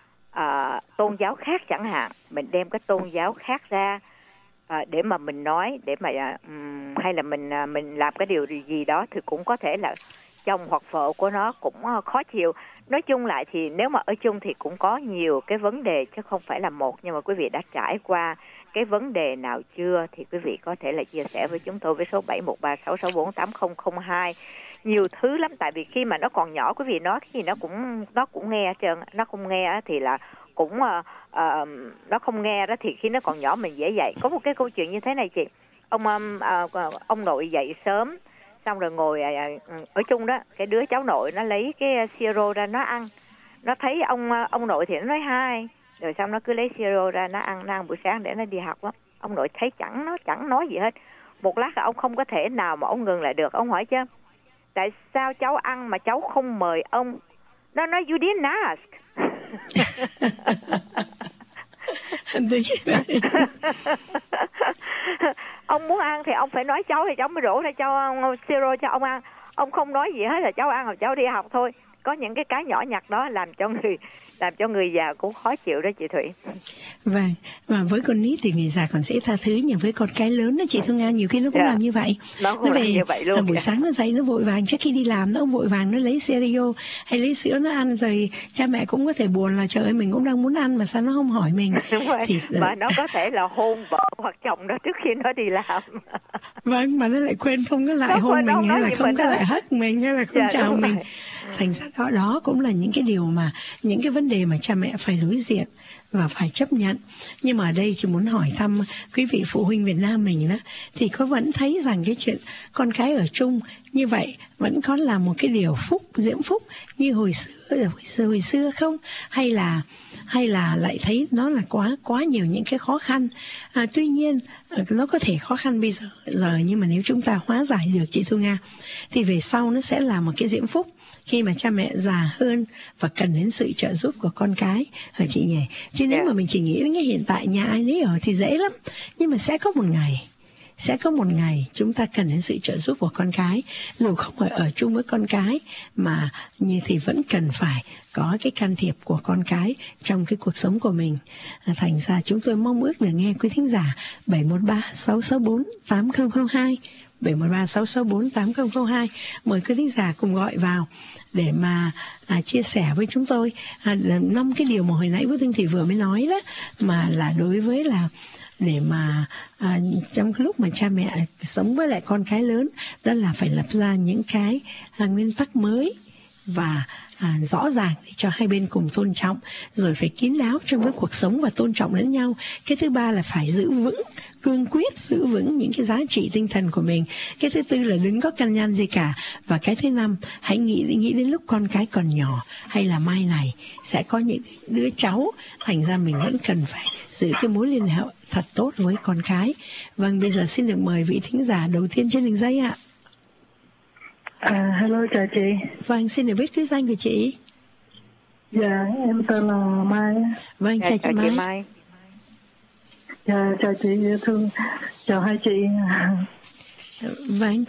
tôn giáo khác chẳng hạn, mình đem cái tôn giáo khác ra để mà mình nói, để mà hay là mình làm cái điều gì đó thì cũng có thể là chồng hoặc vợ của nó cũng khó chịu. Nói chung lại thì nếu mà ở chung thì cũng có nhiều cái vấn đề chứ không phải là một. Nhưng mà quý vị đã trải qua cái vấn đề nào chưa thì quý vị có thể là chia sẻ với chúng tôi với số 71366480002. Nhiều thứ lắm, tại vì khi mà nó còn nhỏ quý vị nói cái gì nó cũng nghe hết trơn. Nó không nghe thì là cũng nó không nghe đó, thì khi nó còn nhỏ mình dễ dạy. Có một cái câu chuyện như thế này chị, ông nội dậy sớm xong rồi ngồi ở chung đó, cái đứa cháu nội nó lấy cái siro ra nó ăn, nó thấy ông nội thì nó nói hai, rồi xong nó cứ lấy siro ra nó ăn buổi sáng để nó đi học đó. Ông nội thấy chẳng nói gì hết. Một lát là ông không có thể nào mà ông ngừng lại được. Ông hỏi chứ tại sao cháu ăn mà cháu không mời ông? Nó nói you didn't ask. Ông muốn ăn thì ông phải nói cháu thì cháu mới rủ ra cho siro cho ông ăn. Ông không nói gì hết là cháu ăn rồi cháu đi học thôi. Có những cái nhỏ nhặt đó làm cho người già cũng khó chịu đó chị Thủy. Vâng, và với con nít thì người già còn sẽ tha thứ, nhưng với con cái lớn đó chị Thu Nga nhiều khi nó cũng làm như vậy. Nó về như vậy luôn. Buổi sáng nó dậy nó vội vàng, trước khi đi làm nó vội vàng nó lấy cereal hay lấy sữa nó ăn, rồi cha mẹ cũng có thể buồn là trời ơi mình cũng đang muốn ăn mà sao nó không hỏi mình. Đúng rồi. Mà nó có thể là hôn vợ hoặc chồng đó trước khi nó đi làm. Vâng, mà nó lại quên không có lại hôn mình, hay là không có lại hất mình, hay là không chào mình. Thành ra đó cũng là những cái điều mà, những cái vấn đề mà cha mẹ phải đối diện và phải chấp nhận. Nhưng mà ở đây chỉ muốn hỏi thăm quý vị phụ huynh Việt Nam mình đó, thì có vẫn thấy rằng cái chuyện con cái ở chung như vậy vẫn có là một cái điều diễm phúc như hồi xưa không? Hay là lại thấy nó là quá nhiều những cái khó khăn. Tuy nhiên nó có thể khó khăn bây giờ, nhưng mà nếu chúng ta hóa giải được, chị Thu Nga, thì về sau nó sẽ là một cái diễm phúc khi mà cha mẹ già hơn và cần đến sự trợ giúp của con cái, hả chị nhỉ? Chứ nếu mà mình chỉ nghĩ đến cái hiện tại nhà ai nấy ở thì dễ lắm, nhưng mà sẽ có một ngày chúng ta cần đến sự trợ giúp của con cái, dù không phải ở chung với con cái mà như thì vẫn cần phải có cái can thiệp của con cái trong cái cuộc sống của mình. Thành ra chúng tôi mong ước được nghe quý thính giả 713-664-8002, 713-664-8002. Mời quý thính giả cùng gọi vào để mà chia sẻ với chúng tôi 5 cái điều mà hồi nãy Vũ Thanh Thủy vừa mới nói đó, mà là đối với là để mà trong cái lúc mà cha mẹ sống với lại con cái lớn, đó là phải lập ra những cái nguyên tắc mới và rõ ràng để cho hai bên cùng tôn trọng, rồi phải kín đáo trong cái cuộc sống và tôn trọng lẫn nhau. Cái thứ ba là phải giữ vững, cương quyết giữ vững những cái giá trị tinh thần của mình. Cái thứ tư là đừng có căn nhăn gì cả. Và cái thứ năm, hãy nghĩ đến lúc con cái còn nhỏ, hay là mai này sẽ có những đứa cháu, thành ra mình vẫn cần phải giữ cái mối liên hệ thật tốt với con cái. Vâng, bây giờ xin được mời vị thính giả đầu tiên trên đường dây ạ. Hello, chào chị. Vâng, xin được biết cái danh của chị. Dạ, em tên là Mai. Vâng, chào chị Mai. Dạ, chào chị Thương, chào hai chị. Vâng.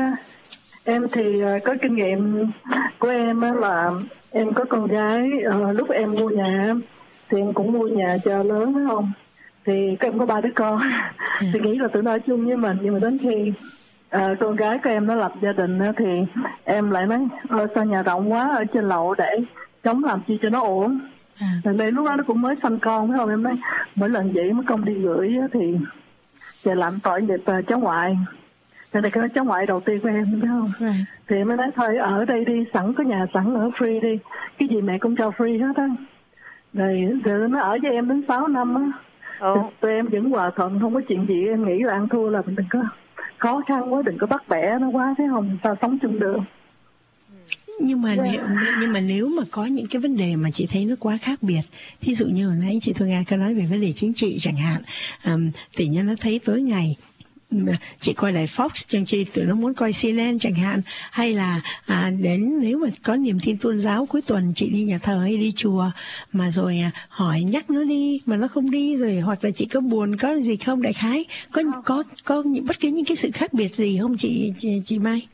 Em thì có kinh nghiệm của em là em có con gái. Lúc em mua nhà thì em cũng mua nhà cho lớn, phải không? Thì em có 3 đứa con. Thì nghĩ là tụi nó ở chung với mình, nhưng mà đến khi con gái của em nó lập gia đình thì em lại nói sao nhà rộng quá ở trên lầu để chống làm chi cho nó ổn. Tại đây lúc đó nó cũng mới sanh con, phải không? Em nói mỗi lần vậy mất công đi gửi thì làm tội nghiệp cháu ngoại. Thì đây cái cháu ngoại đầu tiên của em, phải không? Thì em mới nói thôi ở đây đi, sẵn có nhà sẵn ở free đi, cái gì mẹ cũng cho free hết á. Rồi nó ở với em đến 6 năm á. Tụi em vẫn hòa thuận, không có chuyện gì. Em nghĩ là ăn thua là mình đừng có khó khăn quá, đừng có bắt bẻ nó quá, thấy không? Sao sống chung được. Nhưng mà nếu mà có những cái vấn đề mà chị thấy nó quá khác biệt, thí dụ như hồi nãy chị Thu Nga có nói về vấn đề chính trị chẳng hạn, tự nhiên nó thấy tối ngày chị coi lại Fox, chẳng chị tụi nó muốn coi CNN chẳng hạn, hay là đến nếu mà có niềm tin tôn giáo cuối tuần chị đi nhà thờ hay đi chùa mà rồi hỏi nhắc nó đi mà nó không đi, rồi hoặc là chị có buồn có gì không, đại khái có bất cứ những cái sự khác biệt gì không chị Mai?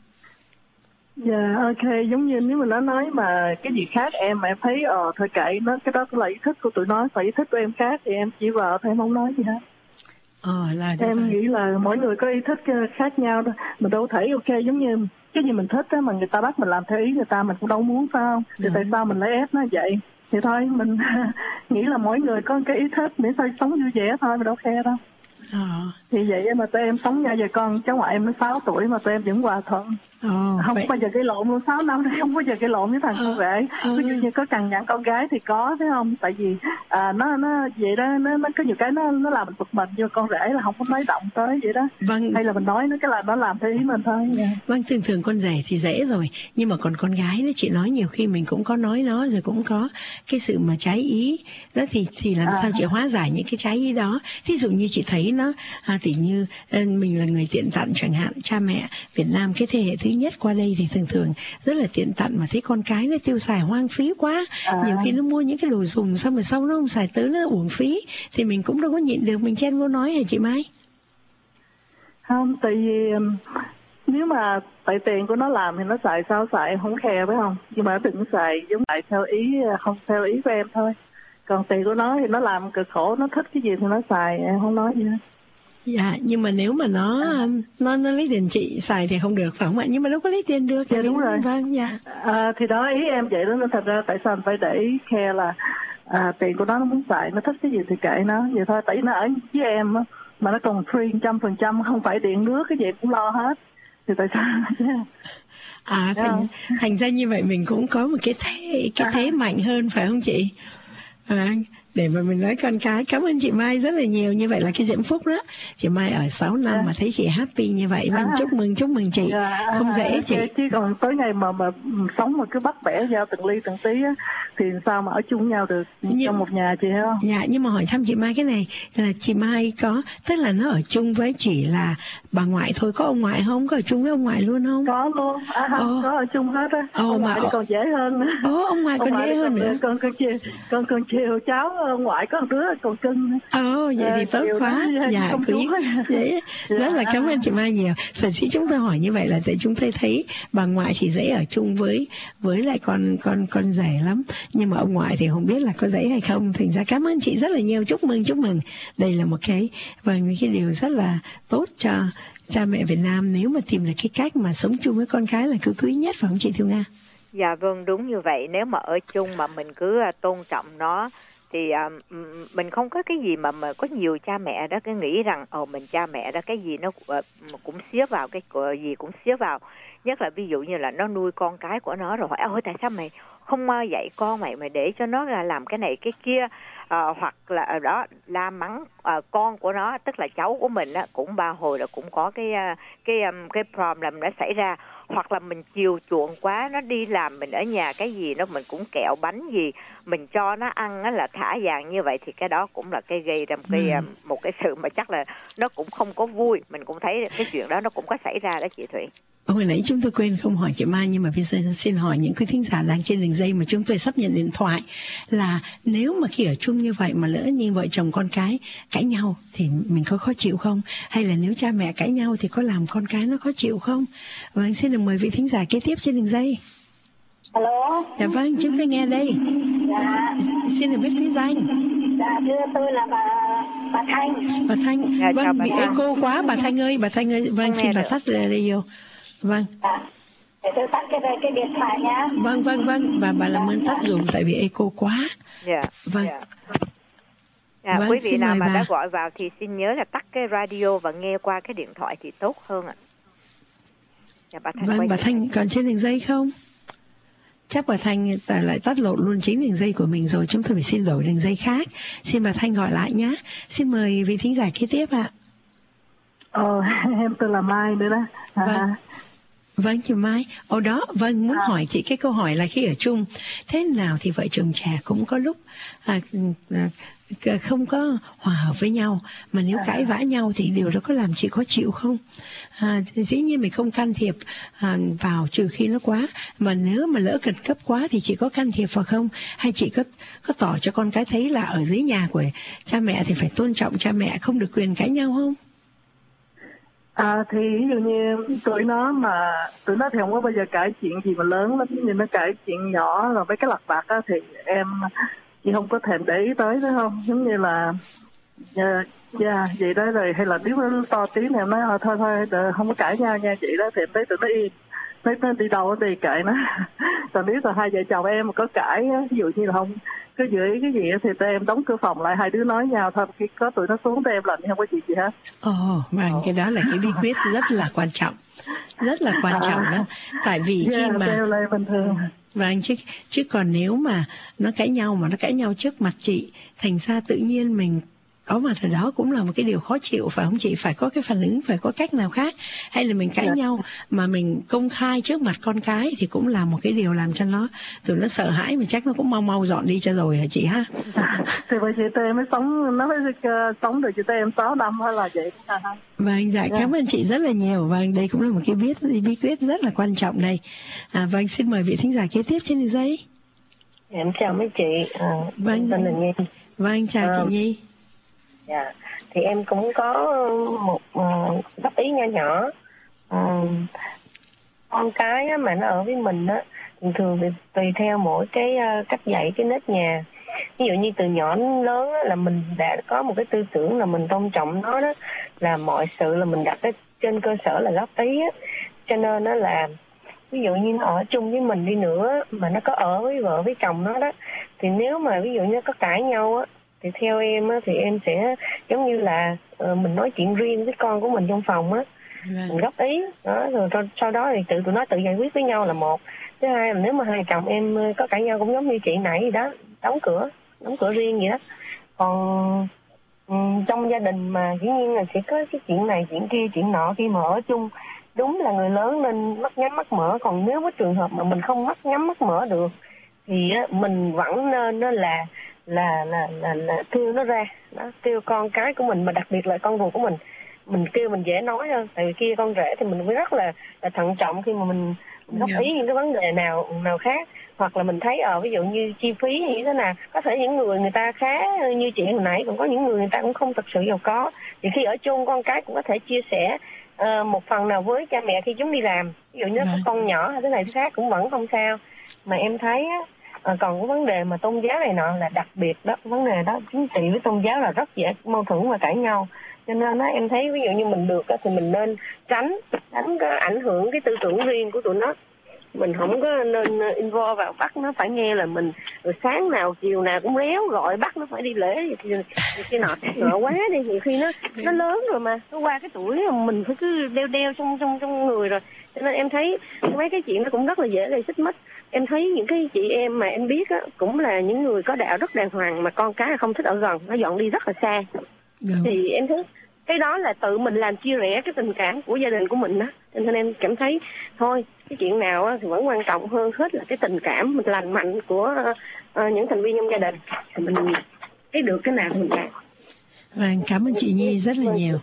Dạ, ok, giống như nếu mà nó nói mà cái gì khác em thấy thôi kệ nó, cái đó là ý thích của tụi nó, phải ý thích của em khác thì em chỉ vợ thôi, em không nói gì hết. Em nghĩ là mỗi người có ý thích khác nhau đó. Mình đâu thể giống như cái gì mình thích á, mà người ta bắt mình làm theo ý người ta, mình cũng đâu muốn, phải không? Thì tại sao mình lại ép nó vậy? Thì thôi mình nghĩ là mỗi người có cái ý thích, miễn sao sống vui vẻ thôi, mình đâu khe đâu. Thì vậy mà tụi em sống nhau, giờ con cháu ngoại em nó 6 tuổi mà tụi em vẫn hòa thuận. Không bao giờ gây lộn luôn, 6 năm không bao giờ gây lộn với thằng con rể. Ví dụ như có cằn nhằn con gái thì có, thấy không? Tại vì nó vậy đó, nó có nhiều cái nó làm mình bực mình, nhưng con rể là không có nói động tới vậy đó. Vâng. Hay là mình nói nó cái là nó làm theo ý mình thôi. Vâng, thường con rể thì dễ rồi, nhưng mà còn con gái đó chị nói nhiều khi mình cũng có nói nó, rồi cũng có cái sự mà trái ý đó, thì làm sao chị hóa giải những cái trái ý đó? Thí dụ như chị thấy nó thì như mình là người tiện tận chẳng hạn, cha mẹ Việt Nam cái thế hệ thứ nhất qua đây thì thường rất là tiện tận, mà thấy con cái nó tiêu xài hoang phí quá, nhiều khi nó mua những cái đồ dùng xong rồi sau nó không xài tới, nó uổng phí, thì mình cũng đâu có nhịn được, mình chen vô nói hả chị Mai? Không, tại vì nếu mà tại tiền của nó làm thì nó xài sao xài không khe, phải không? Nhưng mà đừng xài giống lại theo ý, không theo ý của em thôi. Còn tiền của nó thì nó làm cực khổ, nó thích cái gì thì nó xài, em không nói gì hết. Dạ, nhưng mà nếu mà nó lấy tiền chị xài thì không được, phải không ạ? Nhưng mà đâu có lấy tiền được. Dạ đúng rồi. Vâng, dạ. Thì đó ý em vậy đó, nên thật ra tại sao mình phải để ý khe là tiền của nó muốn xài, nó thích cái gì thì kệ nó, vậy thôi. Tại nó ở với em á, mà nó còn free 100%, không phải điện nước cái gì cũng lo hết. thì tại sao? Thành ra như vậy mình cũng có một cái thế mạnh hơn phải không chị? Để mà mình nói con cái. Cảm ơn chị Mai rất là nhiều. Như vậy là cái diễm phúc đó. Chị Mai ở 6 năm mà thấy chị happy như vậy. Vâng, chúc mừng chị. Không dễ chị. Chứ còn tới ngày mà sống mà cứ bắt bẻ nhau từng ly từng tí á, thì sao mà ở chung nhau được trong một nhà chị không? Dạ, nhưng mà hỏi thăm chị Mai cái này là chị Mai có, tức là nó ở chung với chỉ là bà ngoại thôi, có ông ngoại không? Có ở chung với ông ngoại luôn không? Có luôn, có ở chung hết á. Ông ngoại thì còn dễ hơn nữa. Ông ngoại còn dễ hơn nữa. Con chiều cháu ông ngoại có một đứa còn cưng. Vậy thì tốt quá. Dạ, quý. Rất là cảm ơn chị Mai nhiều. Sở dĩ chúng tôi hỏi như vậy là tại chúng tôi thấy bà ngoại thì dễ ở chung với lại con rể lắm, nhưng mà ông ngoại thì không biết là có dễ hay không. Thành ra cảm ơn chị rất là nhiều. Chúc mừng. Đây là một cái điều rất là tốt cho cha mẹ Việt Nam, nếu mà tìm được cái cách mà sống chung với con cái là cứ quý nhất, phải không chị Thu Nga? Dạ vâng, đúng như vậy. Nếu mà ở chung mà mình cứ tôn trọng nó thì mình không có cái gì mà có nhiều cha mẹ đó cứ nghĩ rằng mình cha mẹ đó cái gì nó cũng xía vào, cái gì cũng xía vào. Nhất là ví dụ như là nó nuôi con cái của nó rồi hỏi tại sao mày không dạy con mày để cho nó làm cái này cái kia, hoặc là đó la mắng con của nó, tức là cháu của mình á, cũng ba hồi là cũng có cái problem đã xảy ra. Hoặc là mình chiều chuộng quá, nó đi làm mình ở nhà cái gì nó mình cũng kẹo bánh gì mình cho nó ăn á, là thả vàng như vậy thì cái đó cũng là cái gây ra một cái sự mà chắc là nó cũng không có vui. Mình cũng thấy cái chuyện đó nó cũng có xảy ra đó chị Thủy. Hồi nãy chúng tôi quên không hỏi chị Mai, nhưng mà bây giờ xin hỏi những cái thính giả đang trên đường dây mà chúng tôi sắp nhận điện thoại, là nếu mà khi ở chung như vậy mà lỡ như vợ chồng con cái cãi nhau thì mình có khó chịu không? Hay là nếu cha mẹ cãi nhau thì có làm con cái nó khó chịu không? Vâng, xin được mời vị thính giả kế tiếp trên đường dây. Alo. Dạ vâng, chúng tôi nghe đây. Dạ. Xin được biết quý danh. Dạ, thưa tôi là bà Thanh. Bà Thanh. Dạ, vâng, bà bị Thanh. echo quá bà Thanh ơi. Vâng, xin bà tắt radio. Vâng. Để tôi tắt cái điện thoại nhá. Vâng, bà làm ơn tắt dùm tại vì echo quá. Dạ. Vâng. Quý vị nào mà đã gọi vào thì xin nhớ là tắt cái radio và nghe qua cái điện thoại thì tốt hơn ạ. Dạ, bà Thanh. Bà Thanh còn trên đường dây không? Chắc bà Thanh lại tắt lộn luôn chính đường dây của mình rồi, chúng tôi phải xin đổi đường dây khác. Xin bà Thanh gọi lại nhé. Xin mời vị thính giả kế tiếp ạ. Em tên là Mai nữa đó. Vâng, chị Mai. Muốn hỏi chị cái câu hỏi là khi ở chung, thế nào thì vợ chồng trẻ cũng có lúc không có hòa hợp với nhau, mà nếu cãi vã nhau thì điều đó có làm chị khó chịu không? Dĩ nhiên mình không can thiệp vào trừ khi nó quá, mà nếu mà lỡ khẩn cấp quá thì chị có can thiệp vào không? Hay chị có tỏ cho con cái thấy là ở dưới nhà của cha mẹ thì phải tôn trọng cha mẹ, không được quyền cãi nhau không? Thì ví dụ như tụi nó thì không có bao giờ cãi chuyện gì mà lớn lắm, nhưng nó cãi chuyện nhỏ rồi mấy cái lặt vặt á thì chị không có thèm để ý tới, đúng không? Giống như là vậy đó, rồi hay là nếu nó to tiếng thì em nói thôi không có cãi nhau nha chị đó, thì em thấy tụi nó im, nó đi đâu thì kệ nó. Còn nếu là hai vợ chồng em mà có cãi á, ví dụ như là không cứ giữ cái gì thì tụi em đóng cửa phòng lại, hai đứa nói nhau thôi, khi có tụi nó xuống tụi em làm không có chuyện gì hết. Cái đó là cái bí quyết rất là quan trọng, đó. Tại vì khi mà bình thường. Vâng, chứ còn nếu mà nó cãi nhau trước mặt chị, thành ra tự nhiên mình có mặt ở đó cũng là một cái điều khó chịu, phải không chị? Phải có cái phản ứng, phải có cách nào khác. Hay là mình cãi nhau mà mình công khai trước mặt con cái thì cũng là một cái điều làm cho tụi nó sợ hãi, mà chắc nó cũng mau dọn đi cho rồi hả chị ha? Thì bởi chị tụi em mới sống, nó mới sống được chị tụi em 6 năm hay là vậy. Vâng, cảm ơn chị rất là nhiều. Vâng, đây cũng là một cái bí quyết rất là quan trọng đây. Vâng, xin mời vị thính giả kế tiếp trên đường dây. Em chào mấy chị. Vâng, tên là Nhi. Vâng, chào chị Nhi. Dạ, thì em cũng có một góp ý nho nhỏ. Con cái á, mà nó ở với mình á, thường thì tùy theo mỗi cái cách dạy, cái nếp nhà. Ví dụ như từ nhỏ đến lớn á, là mình đã có một cái tư tưởng là mình tôn trọng nó đó, là mọi sự là mình đặt trên cơ sở là góp ý á. Cho nên nó là ví dụ như nó ở chung với mình đi nữa mà nó có ở với vợ với chồng nó đó, thì nếu mà ví dụ như nó có cãi nhau á, thì theo em á, thì em sẽ giống như là mình nói chuyện riêng với con của mình trong phòng á, mình góp ý đó, rồi sau đó thì tụi nó tự giải quyết với nhau là một. Thứ hai là nếu mà hai chồng em có cãi nhau cũng giống như chị nãy gì đó, đóng cửa riêng vậy đó. Còn trong gia đình mà dĩ nhiên là sẽ có cái chuyện này chuyện kia chuyện nọ, khi mà ở chung đúng là người lớn nên mắt nhắm mắt mở. Còn nếu có trường hợp mà mình không mắt nhắm mắt mở được thì mình vẫn nên đó là kêu nó ra đó, kêu con cái của mình, mà đặc biệt là con ruột của mình kêu mình dễ nói hơn. Tại vì kia con rể thì mình phải rất là thận trọng khi mà mình góp ý những cái vấn đề nào khác. Hoặc là mình thấy ví dụ như chi phí như thế nào, có thể những người ta khá như chị hồi nãy, còn có những người ta cũng không thật sự giàu có, thì khi ở chung con cái cũng có thể chia sẻ một phần nào với cha mẹ khi chúng đi làm. Ví dụ như có con nhỏ hay thế này thế khác cũng vẫn không sao. Mà em thấy còn cái vấn đề mà tôn giáo này nọ là đặc biệt đó, vấn đề đó chính trị với tôn giáo là rất dễ mâu thuẫn và cãi nhau. Cho nên em thấy ví dụ như mình được thì mình nên tránh có ảnh hưởng cái tư tưởng riêng của tụi nó. Mình không có nên involve vào, bắt nó phải nghe là mình rồi sáng nào chiều nào cũng réo gọi bắt nó phải đi lễ thì nọ quá đi. Nhiều khi nó lớn rồi mà nó qua cái tuổi mình phải cứ đeo trong người rồi. Cho nên em thấy mấy cái chuyện nó cũng rất là dễ gây xích mích. Em thấy những cái chị em mà em biết á cũng là những người có đạo rất đàng hoàng, mà con cái không thích ở gần, nó dọn đi rất là xa. Thì em thấy cái đó là tự mình làm chia rẽ cái tình cảm của gia đình của mình đó. Cho nên em cảm thấy thôi cái chuyện nào thì vẫn quan trọng hơn hết là cái tình cảm mình lành mạnh của những thành viên trong gia đình. Thì mình thấy được cái nào thì mình làm. Vâng, cảm ơn chị Nhi rất là nhiều.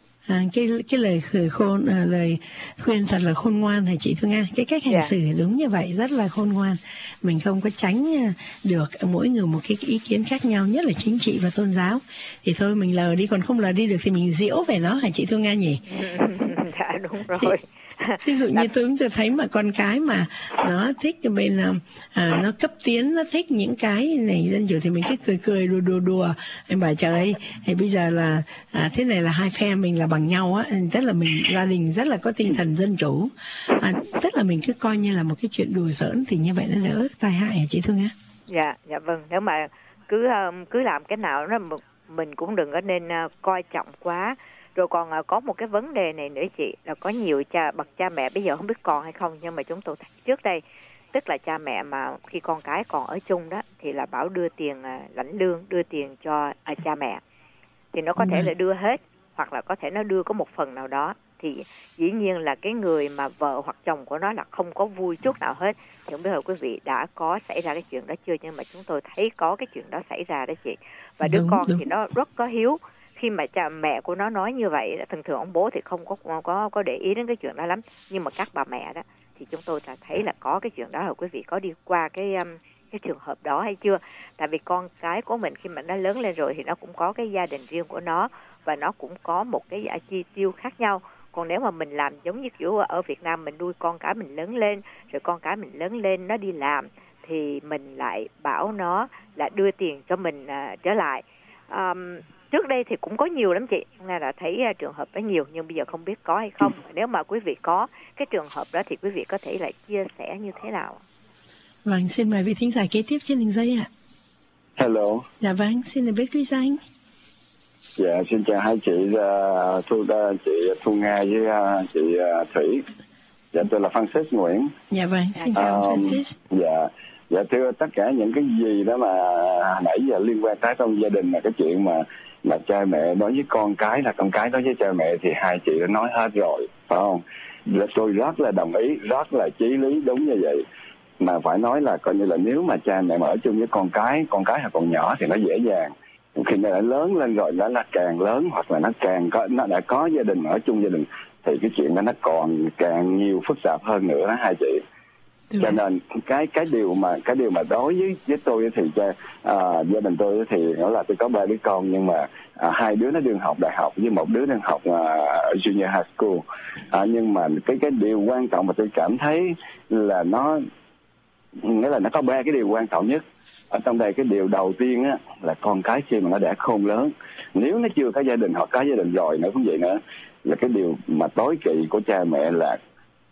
Cái lời lời khuyên thật là khôn ngoan thầy chị Phương An. Cái cách hành xử đúng như vậy, rất là khôn ngoan. Mình không có tránh được mỗi người một cái ý kiến khác nhau, nhất là chính trị và tôn giáo. Thì thôi mình lờ đi, còn không lờ đi được thì mình giễu về nó hả chị Phương An nhỉ? Dạ đúng rồi. Ví dụ như tôi cũng chưa thấy mà con cái mà nó thích cái bên nó cấp tiến, nó thích những cái này dân chủ thì mình cứ cười đùa. Em bảo trời ơi, thì bây giờ là thế này là hai phe mình là bằng nhau á, tức là mình gia đình rất là có tinh thần dân chủ, tức là mình cứ coi như là một cái chuyện đùa giỡn thì như vậy nó đỡ tai hại hả chị Thương á? Dạ vâng, nếu mà cứ làm cái nào đó mình cũng đừng có nên coi trọng quá. Rồi còn có một cái vấn đề này nữa chị, là có nhiều bậc cha mẹ bây giờ không biết còn hay không, nhưng mà chúng tôi thấy trước đây, tức là cha mẹ mà khi con cái còn ở chung đó thì là bảo đưa tiền lãnh lương, đưa tiền cho cha mẹ, thì nó có thể là đưa hết hoặc là có thể nó đưa có một phần nào đó. Thì dĩ nhiên là cái người mà vợ hoặc chồng của nó là không có vui chút nào hết. Thì không biết là quý vị đã có xảy ra cái chuyện đó chưa, nhưng mà chúng tôi thấy có cái chuyện đó xảy ra đó chị. Và đứa con thì nó rất có hiếu. Khi mà cha mẹ của nó nói như vậy, thường thường ông bố thì không có để ý đến cái chuyện đó lắm, nhưng mà các bà mẹ đó thì chúng tôi đã thấy là có cái chuyện đó. Rồi quý vị có đi qua cái trường hợp đó hay chưa? Tại vì con cái của mình khi mà nó lớn lên rồi thì nó cũng có cái gia đình riêng của nó, và nó cũng có một cái chi tiêu khác nhau. Còn nếu mà mình làm giống như kiểu ở Việt Nam, mình nuôi con cái mình lớn lên, rồi con cái mình lớn lên nó đi làm, thì mình lại bảo nó là đưa tiền cho mình trở lại. Trước đây thì cũng có nhiều lắm chị, nên là thấy trường hợp đó nhiều, nhưng bây giờ không biết có hay không. Nếu mà quý vị có cái trường hợp đó thì quý vị có thể lại chia sẻ như thế nào? Vâng, xin mời vị thính giả kế tiếp trên đường dây ạ. Hello. Dạ vâng, xin được biết quý danh. Dạ, xin chào hai chị chị Thu Nga với chị Thủy. Dạ, tôi là Francis Nguyễn. Dạ vâng, xin chào Francis. Dạ, thưa tất cả những cái gì đó mà nãy giờ liên quan tới trong gia đình, là cái chuyện mà cha mẹ nói với con cái, là con cái nói với cha mẹ, thì hai chị đã nói hết rồi, phải không? Tôi rất là đồng ý, rất là chí lý, đúng như vậy. Mà phải nói là coi như là nếu mà cha mẹ mà ở chung với con cái là còn nhỏ thì nó dễ dàng. Khi nó đã lớn lên rồi, nó là càng lớn hoặc là nó đã có gia đình, ở chung gia đình, thì cái chuyện đó nó còn càng nhiều phức tạp hơn nữa đó hai chị. Cho nên cái điều mà đối với tôi thì gia đình tôi thì nó là tôi có 3 đứa con, nhưng mà 2 đứa nó đương học đại học với 1 đứa đang học ở junior high school. Nhưng mà cái điều quan trọng mà tôi cảm thấy là nó nghĩa là nó có 3 cái điều quan trọng nhất. Ở trong đây cái điều đầu tiên á là con cái khi mà nó đã khôn lớn, nếu nó chưa có gia đình hoặc có gia đình rồi nữa cũng vậy nữa, là cái điều mà tối kỵ của cha mẹ là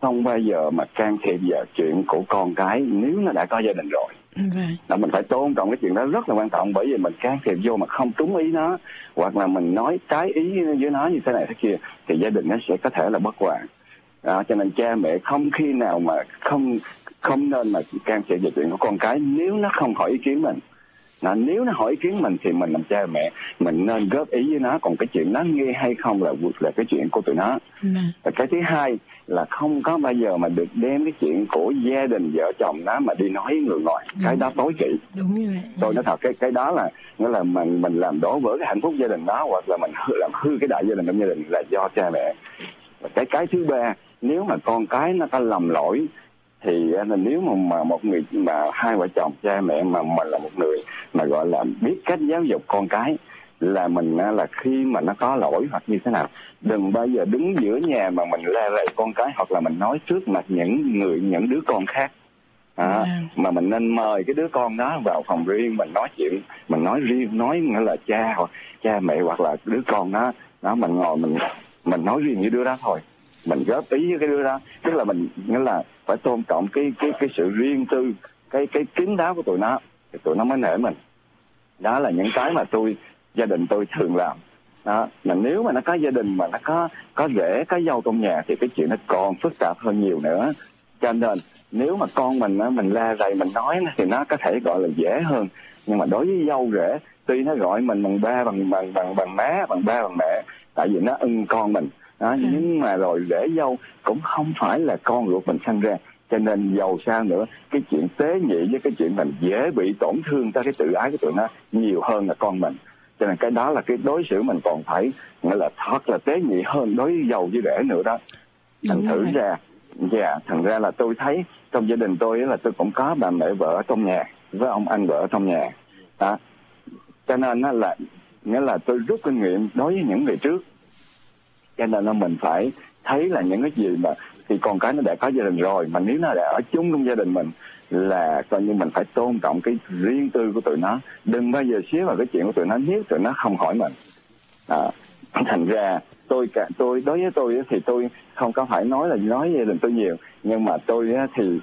không bao giờ mà can thiệp vào chuyện của con cái nếu nó đã có gia đình rồi. Là mình phải tôn trọng cái chuyện đó rất là quan trọng, bởi vì mình can thiệp vô mà không trúng ý nó, hoặc là mình nói trái ý với nó như thế này thế kia, thì gia đình nó sẽ có thể là bất hòa. Cho nên cha mẹ không khi nào mà không nên mà can thiệp vào chuyện của con cái nếu nó không hỏi ý kiến mình. Nếu nó hỏi ý kiến mình thì mình làm cha mẹ mình nên góp ý với nó, còn cái chuyện nó nghe hay không là cái chuyện của tụi nó. Và cái thứ hai là không có bao giờ mà được đem cái chuyện của gia đình vợ chồng nó mà đi nói với người ngoài. Cái đó tối kỵ. Đúng như vậy. Tôi nói thật, cái đó là nghĩa là mình làm đổ vỡ cái hạnh phúc gia đình đó, hoặc là mình làm hư cái đại gia đình trong gia đình là do cha mẹ. Và cái thứ ba, nếu mà con cái nó có lầm lỗi thì nếu mà một người mà hai vợ chồng cha mẹ mà là một người mà gọi là biết cách giáo dục con cái, là mình là khi mà nó có lỗi hoặc như thế nào, đừng bao giờ đứng giữa nhà mà mình la rầy con cái, hoặc là mình nói trước mặt những đứa con khác. Mà mình nên mời cái đứa con đó vào phòng riêng, mình nói chuyện, mình nói riêng, nói nghĩa là cha mẹ hoặc là đứa con đó mình ngồi mình nói riêng với đứa đó thôi, mình góp ý với cái đứa đó, tức là mình nghĩa là phải tôn trọng cái sự riêng tư, cái kín đáo của tụi nó mới nể mình. Đó là những cái mà gia đình tôi thường làm. Đó, mà nếu mà nó có gia đình mà nó có rể có dâu trong nhà thì cái chuyện nó còn phức tạp hơn nhiều nữa. Cho nên nếu mà con mình la rầy mình nói thì nó có thể gọi là dễ hơn, nhưng mà đối với dâu rể, tuy nó gọi mình bằng ba bằng má, bằng ba bằng mẹ, tại vì nó ưng con mình. Đó, nhưng mà rồi rể dâu cũng không phải là con ruột mình sinh ra, cho nên giàu sao nữa cái chuyện tế nhị với cái chuyện mình dễ bị tổn thương tới cái tự ái của tụi nó nhiều hơn là con mình. Cho nên cái đó là cái đối xử mình còn phải nghĩa là thật là tế nhị hơn đối với giàu với rể nữa đó. Thành ra là tôi thấy trong gia đình tôi là tôi cũng có bà mẹ vợ ở trong nhà với ông anh vợ ở trong nhà. Đó. Cho nên là nghĩa là tôi rút kinh nghiệm đối với những người trước. Cho nên là mình phải thấy là những cái gì mà thì con cái nó đã có gia đình rồi, mà nếu nó đã ở chung trong gia đình mình là coi như mình phải tôn trọng cái riêng tư của tụi nó, đừng bao giờ xía vào cái chuyện của tụi nó nếu tụi nó không hỏi mình. Thành ra tôi đối với tôi thì tôi không có phải nói gia đình tôi nhiều, nhưng mà tôi thì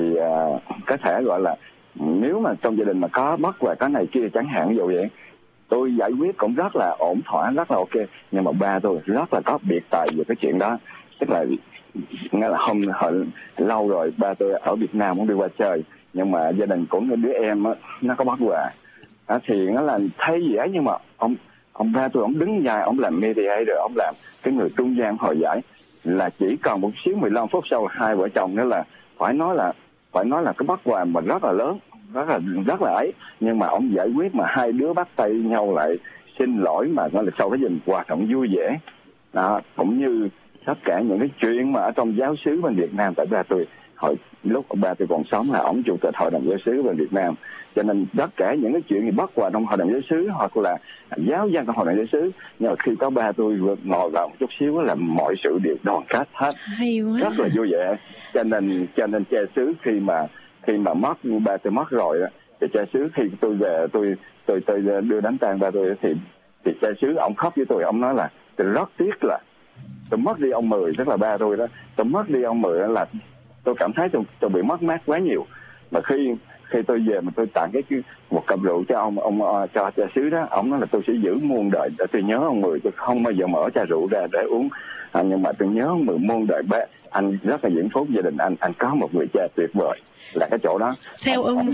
có thể gọi là nếu mà trong gia đình mà có bất hòa cái này kia chẳng hạn, ví dụ vậy, tôi giải quyết cũng rất là ổn thỏa, rất là ok. Nhưng mà ba tôi rất là có biệt tài về cái chuyện đó, tức là nghĩa là lâu rồi ba tôi ở Việt Nam cũng đi qua chơi, nhưng mà gia đình của đứa em nó có bất hòa. Thì nó là thay vì ấy, nhưng mà ông ba tôi ông đứng dài, ông làm mediator, ông làm cái người trung gian hòa giải, là chỉ còn một xíu 15 phút sau hai vợ chồng nữa là phải nói là cái bất hòa mà rất là lớn, rất là ấy, nhưng mà ông giải quyết mà hai đứa bắt tay nhau lại xin lỗi, mà nó là sau cái dình hoạt động vui vẻ. Đó, cũng như tất cả những cái chuyện mà ở trong giáo xứ bên Việt Nam, tại ba tôi lúc ba tôi còn sống là ông chủ tịch hội đồng giáo xứ bên Việt Nam, cho nên tất cả những cái chuyện gì bất hòa trong hội đồng giáo xứ hoặc là giáo dân trong hội đồng giáo xứ, nhưng mà khi có ba tôi ngồi vào một chút xíu là mọi sự đều đoàn kết hết, rất là vui vẻ. Cho nên cha xứ khi mà mất ba tôi mất rồi đó, thì cha xứ khi tôi về tôi đưa đám tang ba tôi thì cha xứ ông khóc với tôi, ông nói là tôi rất tiếc là tôi mất đi ông Mười, tức là ba tôi đó, tôi mất đi ông Mười là tôi cảm thấy tôi bị mất mát quá nhiều. Mà khi tôi về mà tôi tặng một cặp rượu cho ông cho cha xứ đó, ông nói là tôi sẽ giữ muôn đời để tôi nhớ ông Mười, tôi không bao giờ mở chai rượu ra để uống. Nhưng mà tôi nhớ ông Mười muôn đời. Anh rất là diễm phúc, gia đình anh có một người cha tuyệt vời là cái chỗ đó. Theo ông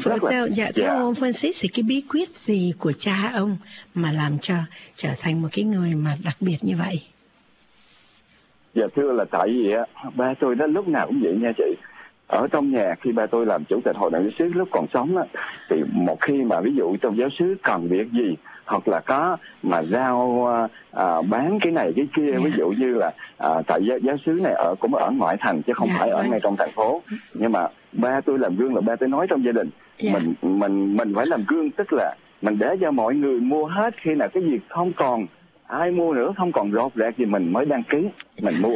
Francis thì cái bí quyết gì của cha ông mà làm cho trở thành một cái người mà đặc biệt như vậy? Dạ thưa là tại vì ba tôi đó lúc nào cũng vậy nha chị. Ở trong nhà khi ba tôi làm chủ tịch hội đồng giáo xứ lúc còn sống đó, thì một khi mà ví dụ trong giáo xứ cần việc gì hoặc là có mà giao bán cái này cái kia, ví dụ như là tại giáo xứ này cũng ở ngoại thành chứ không phải ở ngay trong thành phố, nhưng mà ba tôi làm gương là ba tôi nói trong gia đình mình phải làm gương, tức là mình để cho mọi người mua hết, khi nào cái gì không còn ai mua nữa, không còn rột rạc gì mình mới đăng ký mình mua.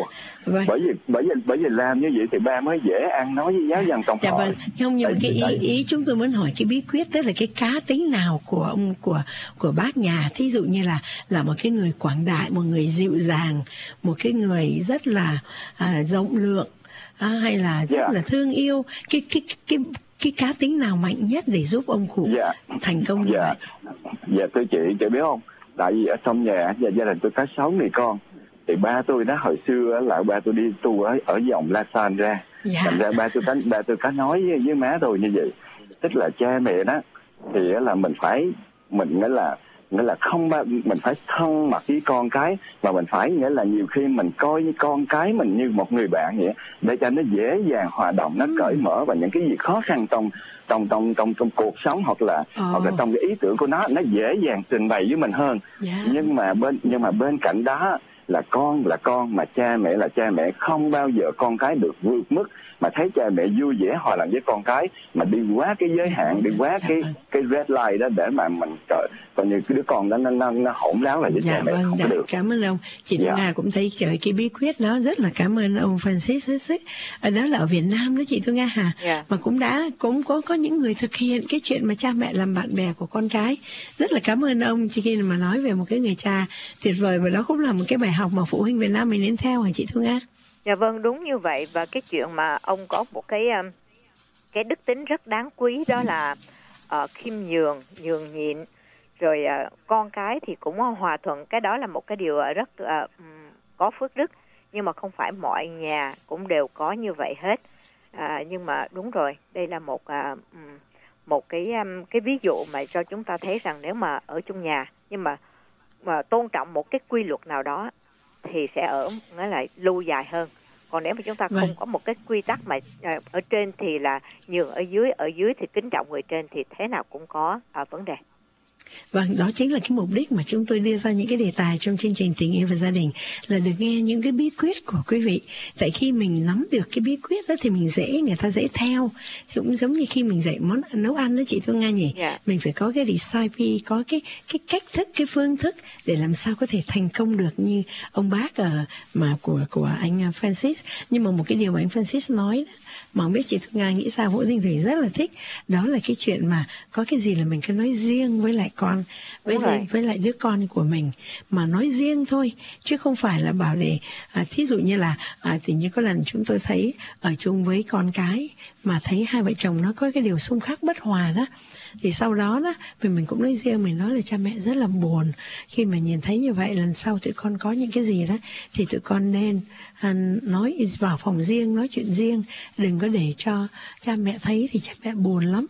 Bởi vì làm như vậy thì ba mới dễ ăn nói với giáo dân trong họ. Vâng, không, nhưng mà cái ý chúng tôi muốn hỏi cái bí quyết đó là cái cá tính nào của ông của bác nhà, thí dụ như là một cái người quảng đại, một người dịu dàng, một cái người rất là rộng lượng, hay là rất là thương yêu, cái cá tính nào mạnh nhất để giúp ông cụ thành công như vậy? Dạ thưa chị biết không? Tại vì ở trong nhà gia đình tôi có 6 người con, thì ba tôi đó hồi xưa là ba tôi đi tu ở dòng La San ra, thành ra ba tôi có nói với má tôi như vậy, tức là cha mẹ đó thì là mình nghĩa là không mình phải thân mật với con cái, mà mình phải nghĩa là nhiều khi mình coi như con cái mình như một người bạn vậy, để cho nó dễ dàng hòa đồng, nó cởi mở và những cái gì khó khăn trong cuộc sống hoặc là trong cái ý tưởng của nó dễ dàng trình bày với mình hơn. Nhưng mà bên cạnh đó là con mà cha mẹ là cha mẹ, không bao giờ con cái được vượt mức mà thấy cha mẹ vui vẻ hòa đồng với con cái mà đi quá cái giới hạn, đi quá cái red line đó để mà mình coi như cái đứa con đó nó hỗn láo là với cha mẹ không có được. Cảm ơn ông. Chị Thu Nga cũng thấy cái bí quyết đó, rất là cảm ơn ông Francis hết sức. Đó là ở Việt Nam đó chị Thu Nga hả? Mà cũng có những người thực hiện cái chuyện mà cha mẹ làm bạn bè của con cái. Rất là cảm ơn ông khi mà nói về một cái người cha tuyệt vời, và đó cũng là một cái bài học mà phụ huynh Việt Nam mình nên theo hả chị Thu Nga? Dạ vâng, đúng như vậy. Và cái chuyện mà ông có một cái đức tính rất đáng quý, đó là khiêm nhường, nhường nhịn, rồi con cái thì cũng hòa thuận. Cái đó là một cái điều rất có phước đức, nhưng mà không phải mọi nhà cũng đều có như vậy hết. Nhưng mà đúng rồi, đây là một cái ví dụ mà cho chúng ta thấy rằng nếu mà ở chung nhà nhưng mà tôn trọng một cái quy luật nào đó thì sẽ nghĩa là lâu dài hơn. Còn nếu mà chúng ta không có một cái quy tắc mà ở trên thì là nhường ở dưới thì kính trọng người trên, thì thế nào cũng có vấn đề. Vâng, đó chính là cái mục đích mà chúng tôi đưa ra những cái đề tài trong chương trình Tình Yêu và Gia Đình, là được nghe những cái bí quyết của quý vị. Tại khi mình nắm được cái bí quyết đó thì người ta dễ theo. Cũng giống như khi mình dạy món nấu ăn đó chị Thu Nga nhỉ? Mình phải có cái recipe, có cái cách thức, cái phương thức để làm sao có thể thành công được như ông bác mà của anh Francis. Nhưng mà một cái điều mà anh Francis nói đó, mà không biết chị Thu Nga nghĩ sao, Vũ Thanh Thủy rất là thích, đó là cái chuyện mà có cái gì là mình cứ nói riêng với lại con, với lại đứa con của mình, mà nói riêng thôi, chứ không phải là bảo để thí dụ như là thì như có lần chúng tôi thấy ở chung với con cái mà thấy hai vợ chồng nó có cái điều xung khắc bất hòa đó, thì sau đó mình cũng nói riêng, mình nói là cha mẹ rất là buồn khi mà nhìn thấy như vậy. Lần sau tụi con có những cái gì đó thì tụi con nên nói vào phòng riêng, nói chuyện riêng, đừng có để cho cha mẹ thấy, thì cha mẹ buồn lắm,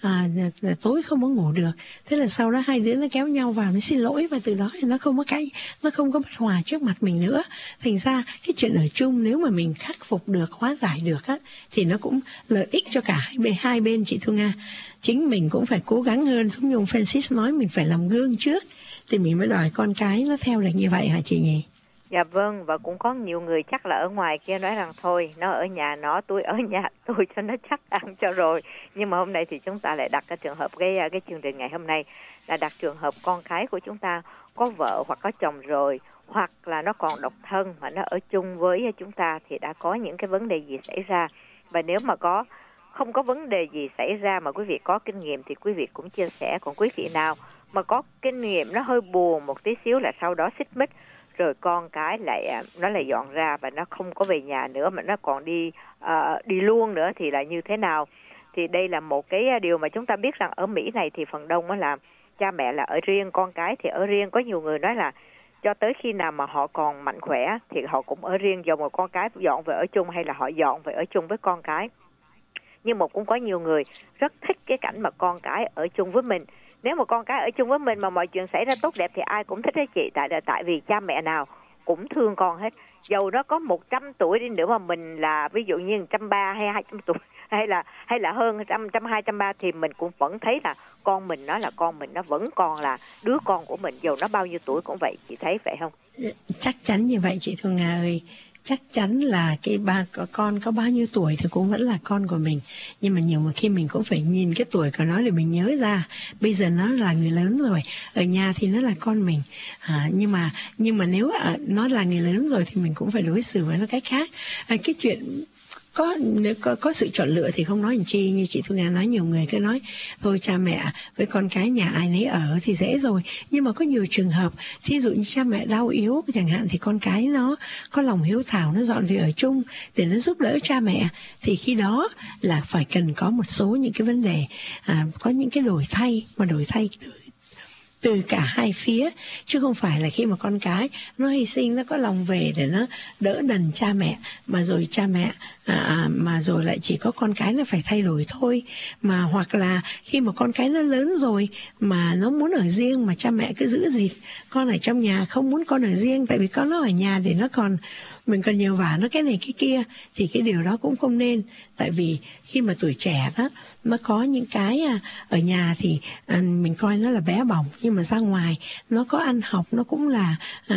tối không có ngủ được. Thế là sau đó hai đứa nó kéo nhau vào, nó xin lỗi, và từ đó thì nó không có nó không có bất hòa trước mặt mình nữa. Thành ra cái chuyện ở chung nếu mà mình khắc phục được, hóa giải được thì nó cũng lợi ích cho cả hai bên chị Thu Nga. Chính mình cũng phải cố gắng hơn, giống như ông Francis nói, mình phải làm gương trước thì mình mới đòi con cái nó theo được như vậy hả chị nhỉ? Dạ vâng, và cũng có nhiều người chắc là ở ngoài kia nói rằng thôi, nó ở nhà nó, tôi ở nhà tôi cho nó chắc ăn cho rồi. Nhưng mà hôm nay thì chúng ta lại đặt cái trường hợp, cái chương trình ngày hôm nay là đặt trường hợp con cái của chúng ta có vợ hoặc có chồng rồi, hoặc là nó còn độc thân mà nó ở chung với chúng ta, thì đã có những cái vấn đề gì xảy ra. Và nếu mà không có vấn đề gì xảy ra mà quý vị có kinh nghiệm thì quý vị cũng chia sẻ. Còn quý vị nào mà có kinh nghiệm nó hơi buồn một tí xíu là sau đó xích mích, rồi con cái nó lại dọn ra và nó không có về nhà nữa mà nó còn đi luôn nữa thì là như thế nào? Thì đây là một cái điều mà chúng ta biết rằng ở Mỹ này thì phần đông là cha mẹ là ở riêng, con cái thì ở riêng. Có nhiều người nói là cho tới khi nào mà họ còn mạnh khỏe thì họ cũng ở riêng, dòng một con cái dọn về ở chung hay là họ dọn về ở chung với con cái. Nhưng mà cũng có nhiều người rất thích cái cảnh mà con cái ở chung với mình. Nếu mà con cái ở chung với mình mà mọi chuyện xảy ra tốt đẹp thì ai cũng thích đó chị. Tại vì cha mẹ nào cũng thương con hết. Dầu nó có 100 tuổi đi nữa mà mình là ví dụ như 130 hay 200 tuổi hay là hơn 120, 130 thì mình cũng vẫn thấy là con mình nó là con mình, nó vẫn còn là đứa con của mình, dầu nó bao nhiêu tuổi cũng vậy. Chị thấy vậy không? Chắc chắn như vậy chị Thu Nga ơi. Chắc chắn là con có bao nhiêu tuổi thì cũng vẫn là con của mình. Nhưng mà nhiều mà khi mình cũng phải nhìn cái tuổi của nó để mình nhớ ra bây giờ nó là người lớn rồi. Ở nhà thì nó là con mình, nhưng mà nếu nó là người lớn rồi thì mình cũng phải đối xử với nó cách khác. Cái chuyện nếu có sự chọn lựa thì không nói làm chi. Như chị Thu Nga nói, nhiều người cứ nói thôi cha mẹ với con cái nhà ai nấy ở thì dễ rồi, nhưng mà có nhiều trường hợp thí dụ như cha mẹ đau yếu chẳng hạn, thì con cái nó có lòng hiếu thảo, nó dọn về ở chung để nó giúp đỡ cha mẹ, thì khi đó là phải cần có một số những cái vấn đề, có những cái đổi thay từ cả hai phía, chứ không phải là khi mà con cái nó hy sinh, nó có lòng về để nó đỡ đần cha mẹ, mà rồi cha mẹ mà rồi lại chỉ có con cái nó phải thay đổi thôi. Mà hoặc là khi mà con cái nó lớn rồi mà nó muốn ở riêng, mà cha mẹ cứ giữ gìn con ở trong nhà, không muốn con ở riêng, tại vì con nó ở nhà để mình còn nhờ vả nó cái này cái kia, thì cái điều đó cũng không nên. Tại vì khi mà tuổi trẻ đó, nó có những cái ở nhà thì mình coi nó là bé bỏng, nhưng mà ra ngoài nó có ăn học, nó cũng là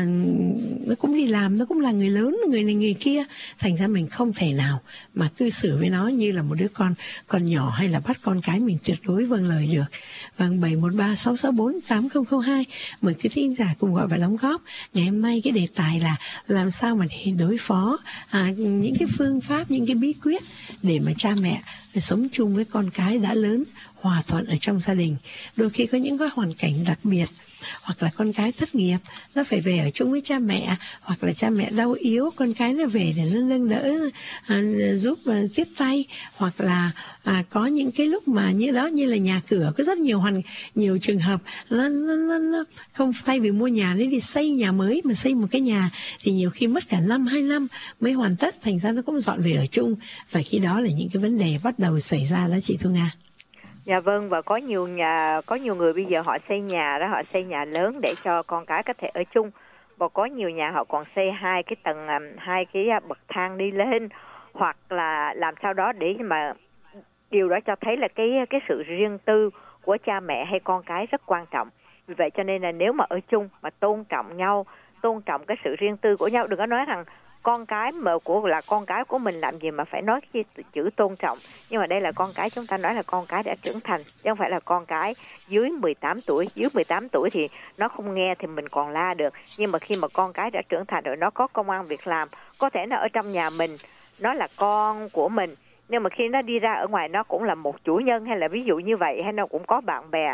nó cũng đi làm, nó cũng là người lớn, người này người kia. Thành ra mình không thể nào mà cư xử với nó như là một đứa con nhỏ, hay là bắt con cái mình tuyệt đối vâng lời được. Vâng, 713-664-8002, mời quý thính giả cùng gọi và đóng góp. Ngày hôm nay cái đề tài là làm sao mà để đối phó, những cái phương pháp, những cái bí quyết để mà cha mẹ sống chung với con cái đã lớn, hòa thuận ở trong gia đình. Đôi khi có những cái hoàn cảnh đặc biệt, hoặc là con cái thất nghiệp, nó phải về ở chung với cha mẹ, hoặc là cha mẹ đau yếu, con cái nó về để nó nâng đỡ, giúp tiếp tay, hoặc là có những cái lúc mà như đó, như là nhà cửa, có rất nhiều trường hợp nó không, thay vì mua nhà đấy đi xây nhà mới, mà xây một cái nhà thì nhiều khi mất cả 2 năm mới hoàn tất, thành ra nó cũng dọn về ở chung, và khi đó là những cái vấn đề bắt đầu xảy ra đó chị Thu Nga. Dạ vâng, và có nhiều người bây giờ họ xây nhà đó, họ xây nhà lớn để cho con cái có thể ở chung, và có nhiều nhà họ còn xây 2 cái tầng, 2 cái bậc thang đi lên, hoặc là làm sao đó để mà điều đó cho thấy là cái sự riêng tư của cha mẹ hay con cái rất quan trọng. Vì vậy cho nên là nếu mà ở chung mà tôn trọng nhau, tôn trọng cái sự riêng tư của nhau, đừng có nói rằng con cái mà là con cái của mình, làm gì mà phải nói cái chữ tôn trọng. Nhưng mà đây là con cái, chúng ta nói là con cái đã trưởng thành, chứ không phải là con cái dưới 18 tuổi. Dưới 18 tuổi thì nó không nghe thì mình còn la được. Nhưng mà khi mà con cái đã trưởng thành rồi, nó có công ăn việc làm, có thể nó ở trong nhà mình, nó là con của mình, nhưng mà khi nó đi ra ở ngoài nó cũng là một chủ nhân, hay là ví dụ như vậy, hay nó cũng có bạn bè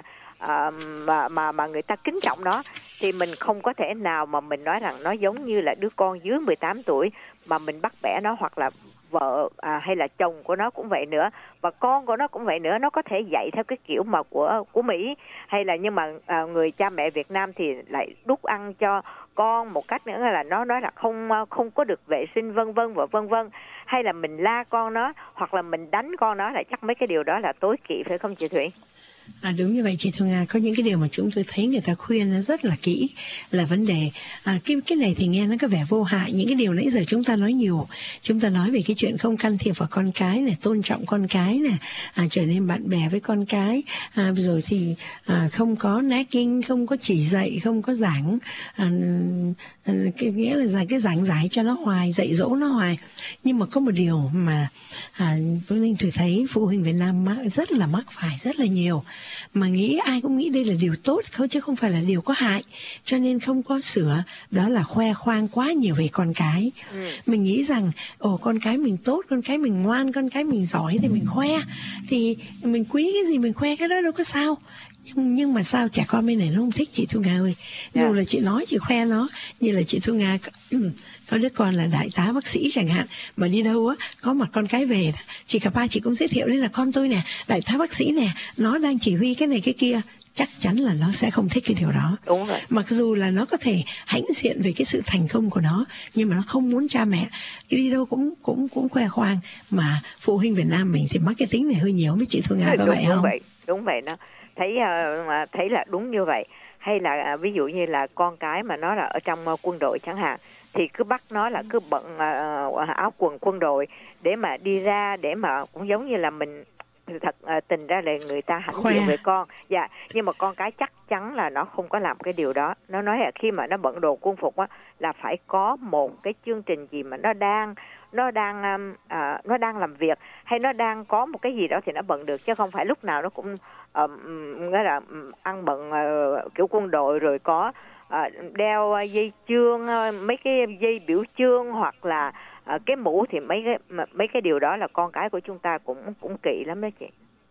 mà người ta kính trọng nó, thì mình không có thể nào mà mình nói rằng nó giống như là đứa con dưới 18 tuổi mà mình bắt bẻ nó, hoặc là vợ hay là chồng của nó cũng vậy nữa, và con của nó cũng vậy nữa. Nó có thể dạy theo cái kiểu mà của Mỹ, hay là nhưng mà người cha mẹ Việt Nam thì lại đút ăn cho con một cách nữa là nó nói là không có được vệ sinh, vân vân và vân vân, hay là mình la con nó, hoặc là mình đánh con nó, là chắc mấy cái điều đó là tối kỵ, phải không chị Thủy? Đúng như vậy chị Thu Nga, có những cái điều mà chúng tôi thấy người ta khuyên nó rất là kỹ, là vấn đề cái này thì nghe nó có vẻ vô hại. Những cái điều nãy giờ chúng ta nói nhiều, chúng ta nói về cái chuyện không can thiệp vào con cái này, tôn trọng con cái này, trở nên bạn bè với con cái, rồi thì không có nagging, không có chỉ dạy, không có giảng, nghĩa là cái giảng giải cho nó hoài, dạy dỗ nó hoài. Nhưng mà có một điều mà Phương Linh Thủy thấy phụ huynh Việt Nam rất là mắc phải rất là nhiều, mà ai cũng nghĩ đây là điều tốt không, chứ không phải là điều có hại, cho nên không có sửa. Đó là khoe khoang quá nhiều về con cái. Mình nghĩ rằng con cái mình tốt, con cái mình ngoan, con cái mình giỏi thì mình khoe, thì mình quý cái gì mình khoe cái đó, đâu có sao. Nhưng mà sao trẻ con bên này nó không thích chị Thu Nga ơi. Dù là chị nói chị khoe nó, như là chị Thu Nga có đứa con là đại tá bác sĩ chẳng hạn, mà đi đâu á có mặt con cái về, chị cả ba chị cũng giới thiệu đây là con tôi nè, đại tá bác sĩ nè, nó đang chỉ huy cái này cái kia. Chắc chắn là nó sẽ không thích cái điều đó. Đúng rồi. Mặc dù là nó có thể hãnh diện về cái sự thành công của nó, nhưng mà nó không muốn cha mẹ đi đâu cũng khoe khoang. Mà phụ huynh Việt Nam mình thì mắc cái tính này hơi nhiều, với chị Thu Nga có vậy không? Đúng vậy đó. Thấy là đúng như vậy. Hay là ví dụ như là con cái mà nó là ở trong quân đội chẳng hạn, thì cứ bắt nó là cứ bận áo quần quân đội để mà đi ra, để mà cũng giống như là mình thật tình ra là người ta hãnh diện về con. Dạ, nhưng mà con cái chắc chắn là nó không có làm cái điều đó. Nó nói là khi mà nó bận đồ quân phục á, là phải có một cái chương trình gì mà nó đang làm việc, hay nó đang có một cái gì đó thì nó bận được, chứ không phải lúc nào nó cũng nghĩa là ăn bận kiểu quân đội, rồi có đeo dây chương, mấy cái dây biểu chương, hoặc là cái mũ thì mấy cái điều đó là con cái của chúng ta cũng kỵ lắm đó chị.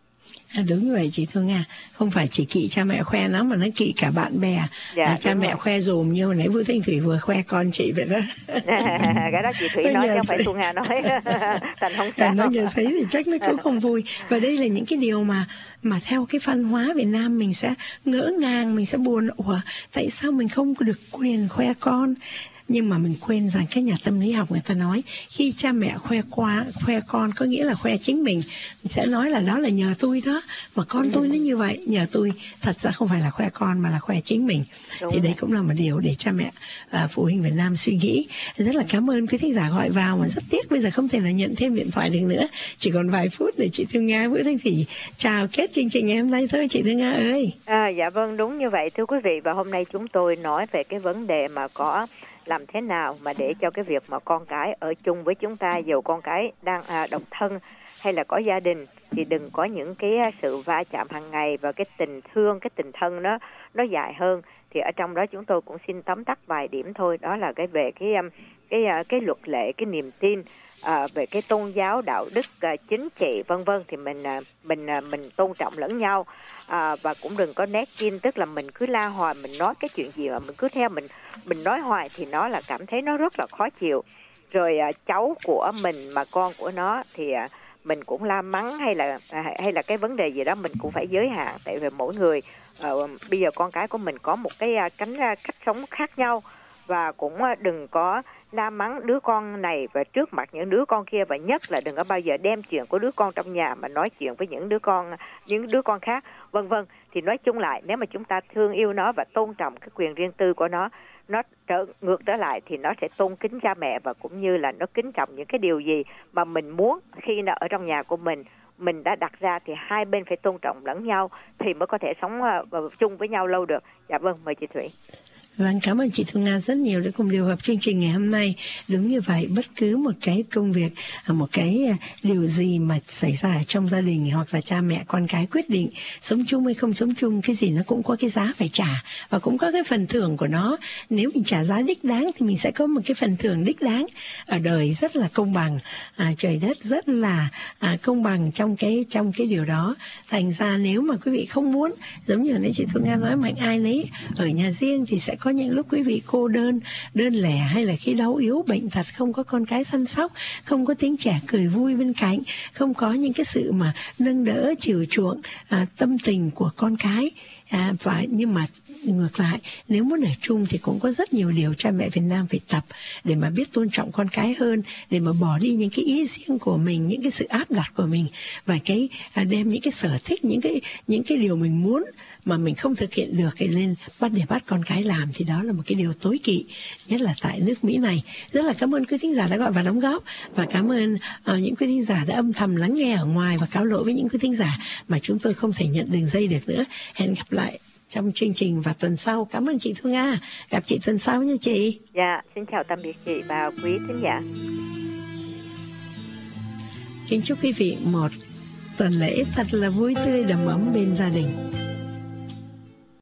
Đúng như vậy chị Thương Nga, không phải chỉ kỵ cha mẹ khoe nó mà nó kỵ cả bạn bè. Cha mẹ khoe dùm như hồi nãy Vũ Thanh Thủy vừa khoe con chị vậy đó. Cái đó chị Thủy nói chứ không phải Thu Nga nói. Thành không sao. Nó giờ thấy thì chắc nó cũng không vui. Và đây là những cái điều mà theo cái văn hóa Việt Nam mình sẽ ngỡ ngàng, mình sẽ buồn. Ủa, tại sao mình không được quyền khoe con? Nhưng mà mình quên rằng các nhà tâm lý học người ta nói khi cha mẹ khoe con có nghĩa là khoe chính mình sẽ nói là đó là nhờ tôi đó, mà con tôi nó như vậy nhờ tôi. Thật ra không phải là khoe con mà là khoe chính mình. Thì đấy cũng là một điều để cha mẹ phụ huynh Việt Nam suy nghĩ. Rất là cảm ơn quý thính giả gọi vào, mà rất tiếc bây giờ không thể là nhận thêm điện thoại được nữa, chỉ còn vài phút để chị Thương Nga, Vũ Thanh Thủy chào kết chương trình ngày hôm nay thôi chị Thương Nga ơi. Dạ vâng, đúng như vậy thưa quý vị. Và hôm nay chúng tôi nói về cái vấn đề mà có làm thế nào mà để cho cái việc mà con cái ở chung với chúng ta, dù con cái đang độc thân hay là có gia đình, thì đừng có những cái sự va chạm hàng ngày, và cái tình thương, cái tình thân nó dài hơn. Thì ở trong đó chúng tôi cũng xin tóm tắt vài điểm thôi. Đó là cái về cái luật lệ, cái niềm tin, về cái tôn giáo, đạo đức, chính trị vân vân, thì mình tôn trọng lẫn nhau, và cũng đừng có nét tin, tức là mình cứ la hoài, mình nói cái chuyện gì mà mình cứ theo mình nói hoài thì nó là cảm thấy nó rất là khó chịu. Rồi cháu của mình mà con của nó thì mình cũng la mắng hay là cái vấn đề gì đó mình cũng phải giới hạn, tại vì mỗi người bây giờ con cái của mình có một cái cách sống khác nhau, và cũng đừng có la mắng đứa con này và trước mặt những đứa con kia, và nhất là đừng có bao giờ đem chuyện của đứa con trong nhà mà nói chuyện với những đứa con khác, vân vân. Thì nói chung lại, nếu mà chúng ta thương yêu nó và tôn trọng cái quyền riêng tư của nó ngược trở lại thì nó sẽ tôn kính cha mẹ, và cũng như là nó kính trọng những cái điều gì mà mình muốn khi nó ở trong nhà của mình đã đặt ra, thì hai bên phải tôn trọng lẫn nhau thì mới có thể sống chung với nhau lâu được. Dạ vâng, mời chị Thủy. Vâng, cảm ơn chị Thu Nga rất nhiều đã cùng điều hợp chương trình ngày hôm nay. Đúng như vậy, bất cứ một cái công việc, một cái điều gì mà xảy ra trong gia đình hoặc là cha mẹ con cái quyết định sống chung hay không sống chung, cái gì nó cũng có cái giá phải trả và cũng có cái phần thưởng của nó. Nếu mình trả giá đích đáng thì mình sẽ có một cái phần thưởng đích đáng. Ở đời rất là công bằng, trời đất rất là công bằng trong cái điều đó. Thành ra nếu mà quý vị không muốn, giống như nãy chị Thu Nga nói, mạnh ai nấy ở nhà riêng, thì sẽ có những lúc quý vị cô đơn lẻ, hay là khi đau yếu bệnh tật, không có con cái săn sóc, không có tiếng trẻ cười vui bên cạnh, không có những cái sự mà nâng đỡ chiều chuộng tâm tình của con cái. Nhưng mà ngược lại, nếu muốn ở chung thì cũng có rất nhiều điều cha mẹ Việt Nam phải tập để mà biết tôn trọng con cái hơn, để mà bỏ đi những cái ý riêng của mình, những cái sự áp đặt của mình, và đem những cái sở thích, những cái điều mình muốn mà mình không thực hiện được thì lên bắt con cái làm, thì đó là một cái điều tối kỵ, nhất là tại nước Mỹ này. Rất là cảm ơn quý thính giả đã gọi và đóng góp, và cảm ơn những quý thính giả đã âm thầm lắng nghe ở ngoài, và cáo lỗi với những quý thính giả mà chúng tôi không thể nhận đường dây được nữa. Hẹn gặp lại trong chương trình vào tuần sau. Cảm ơn chị Thu Nga. Gặp chị tuần sau nha chị. Dạ, xin chào tạm biệt chị và quý thính giả. Kính chúc quý vị một tuần lễ thật là vui tươi đầm ấm bên gia đình.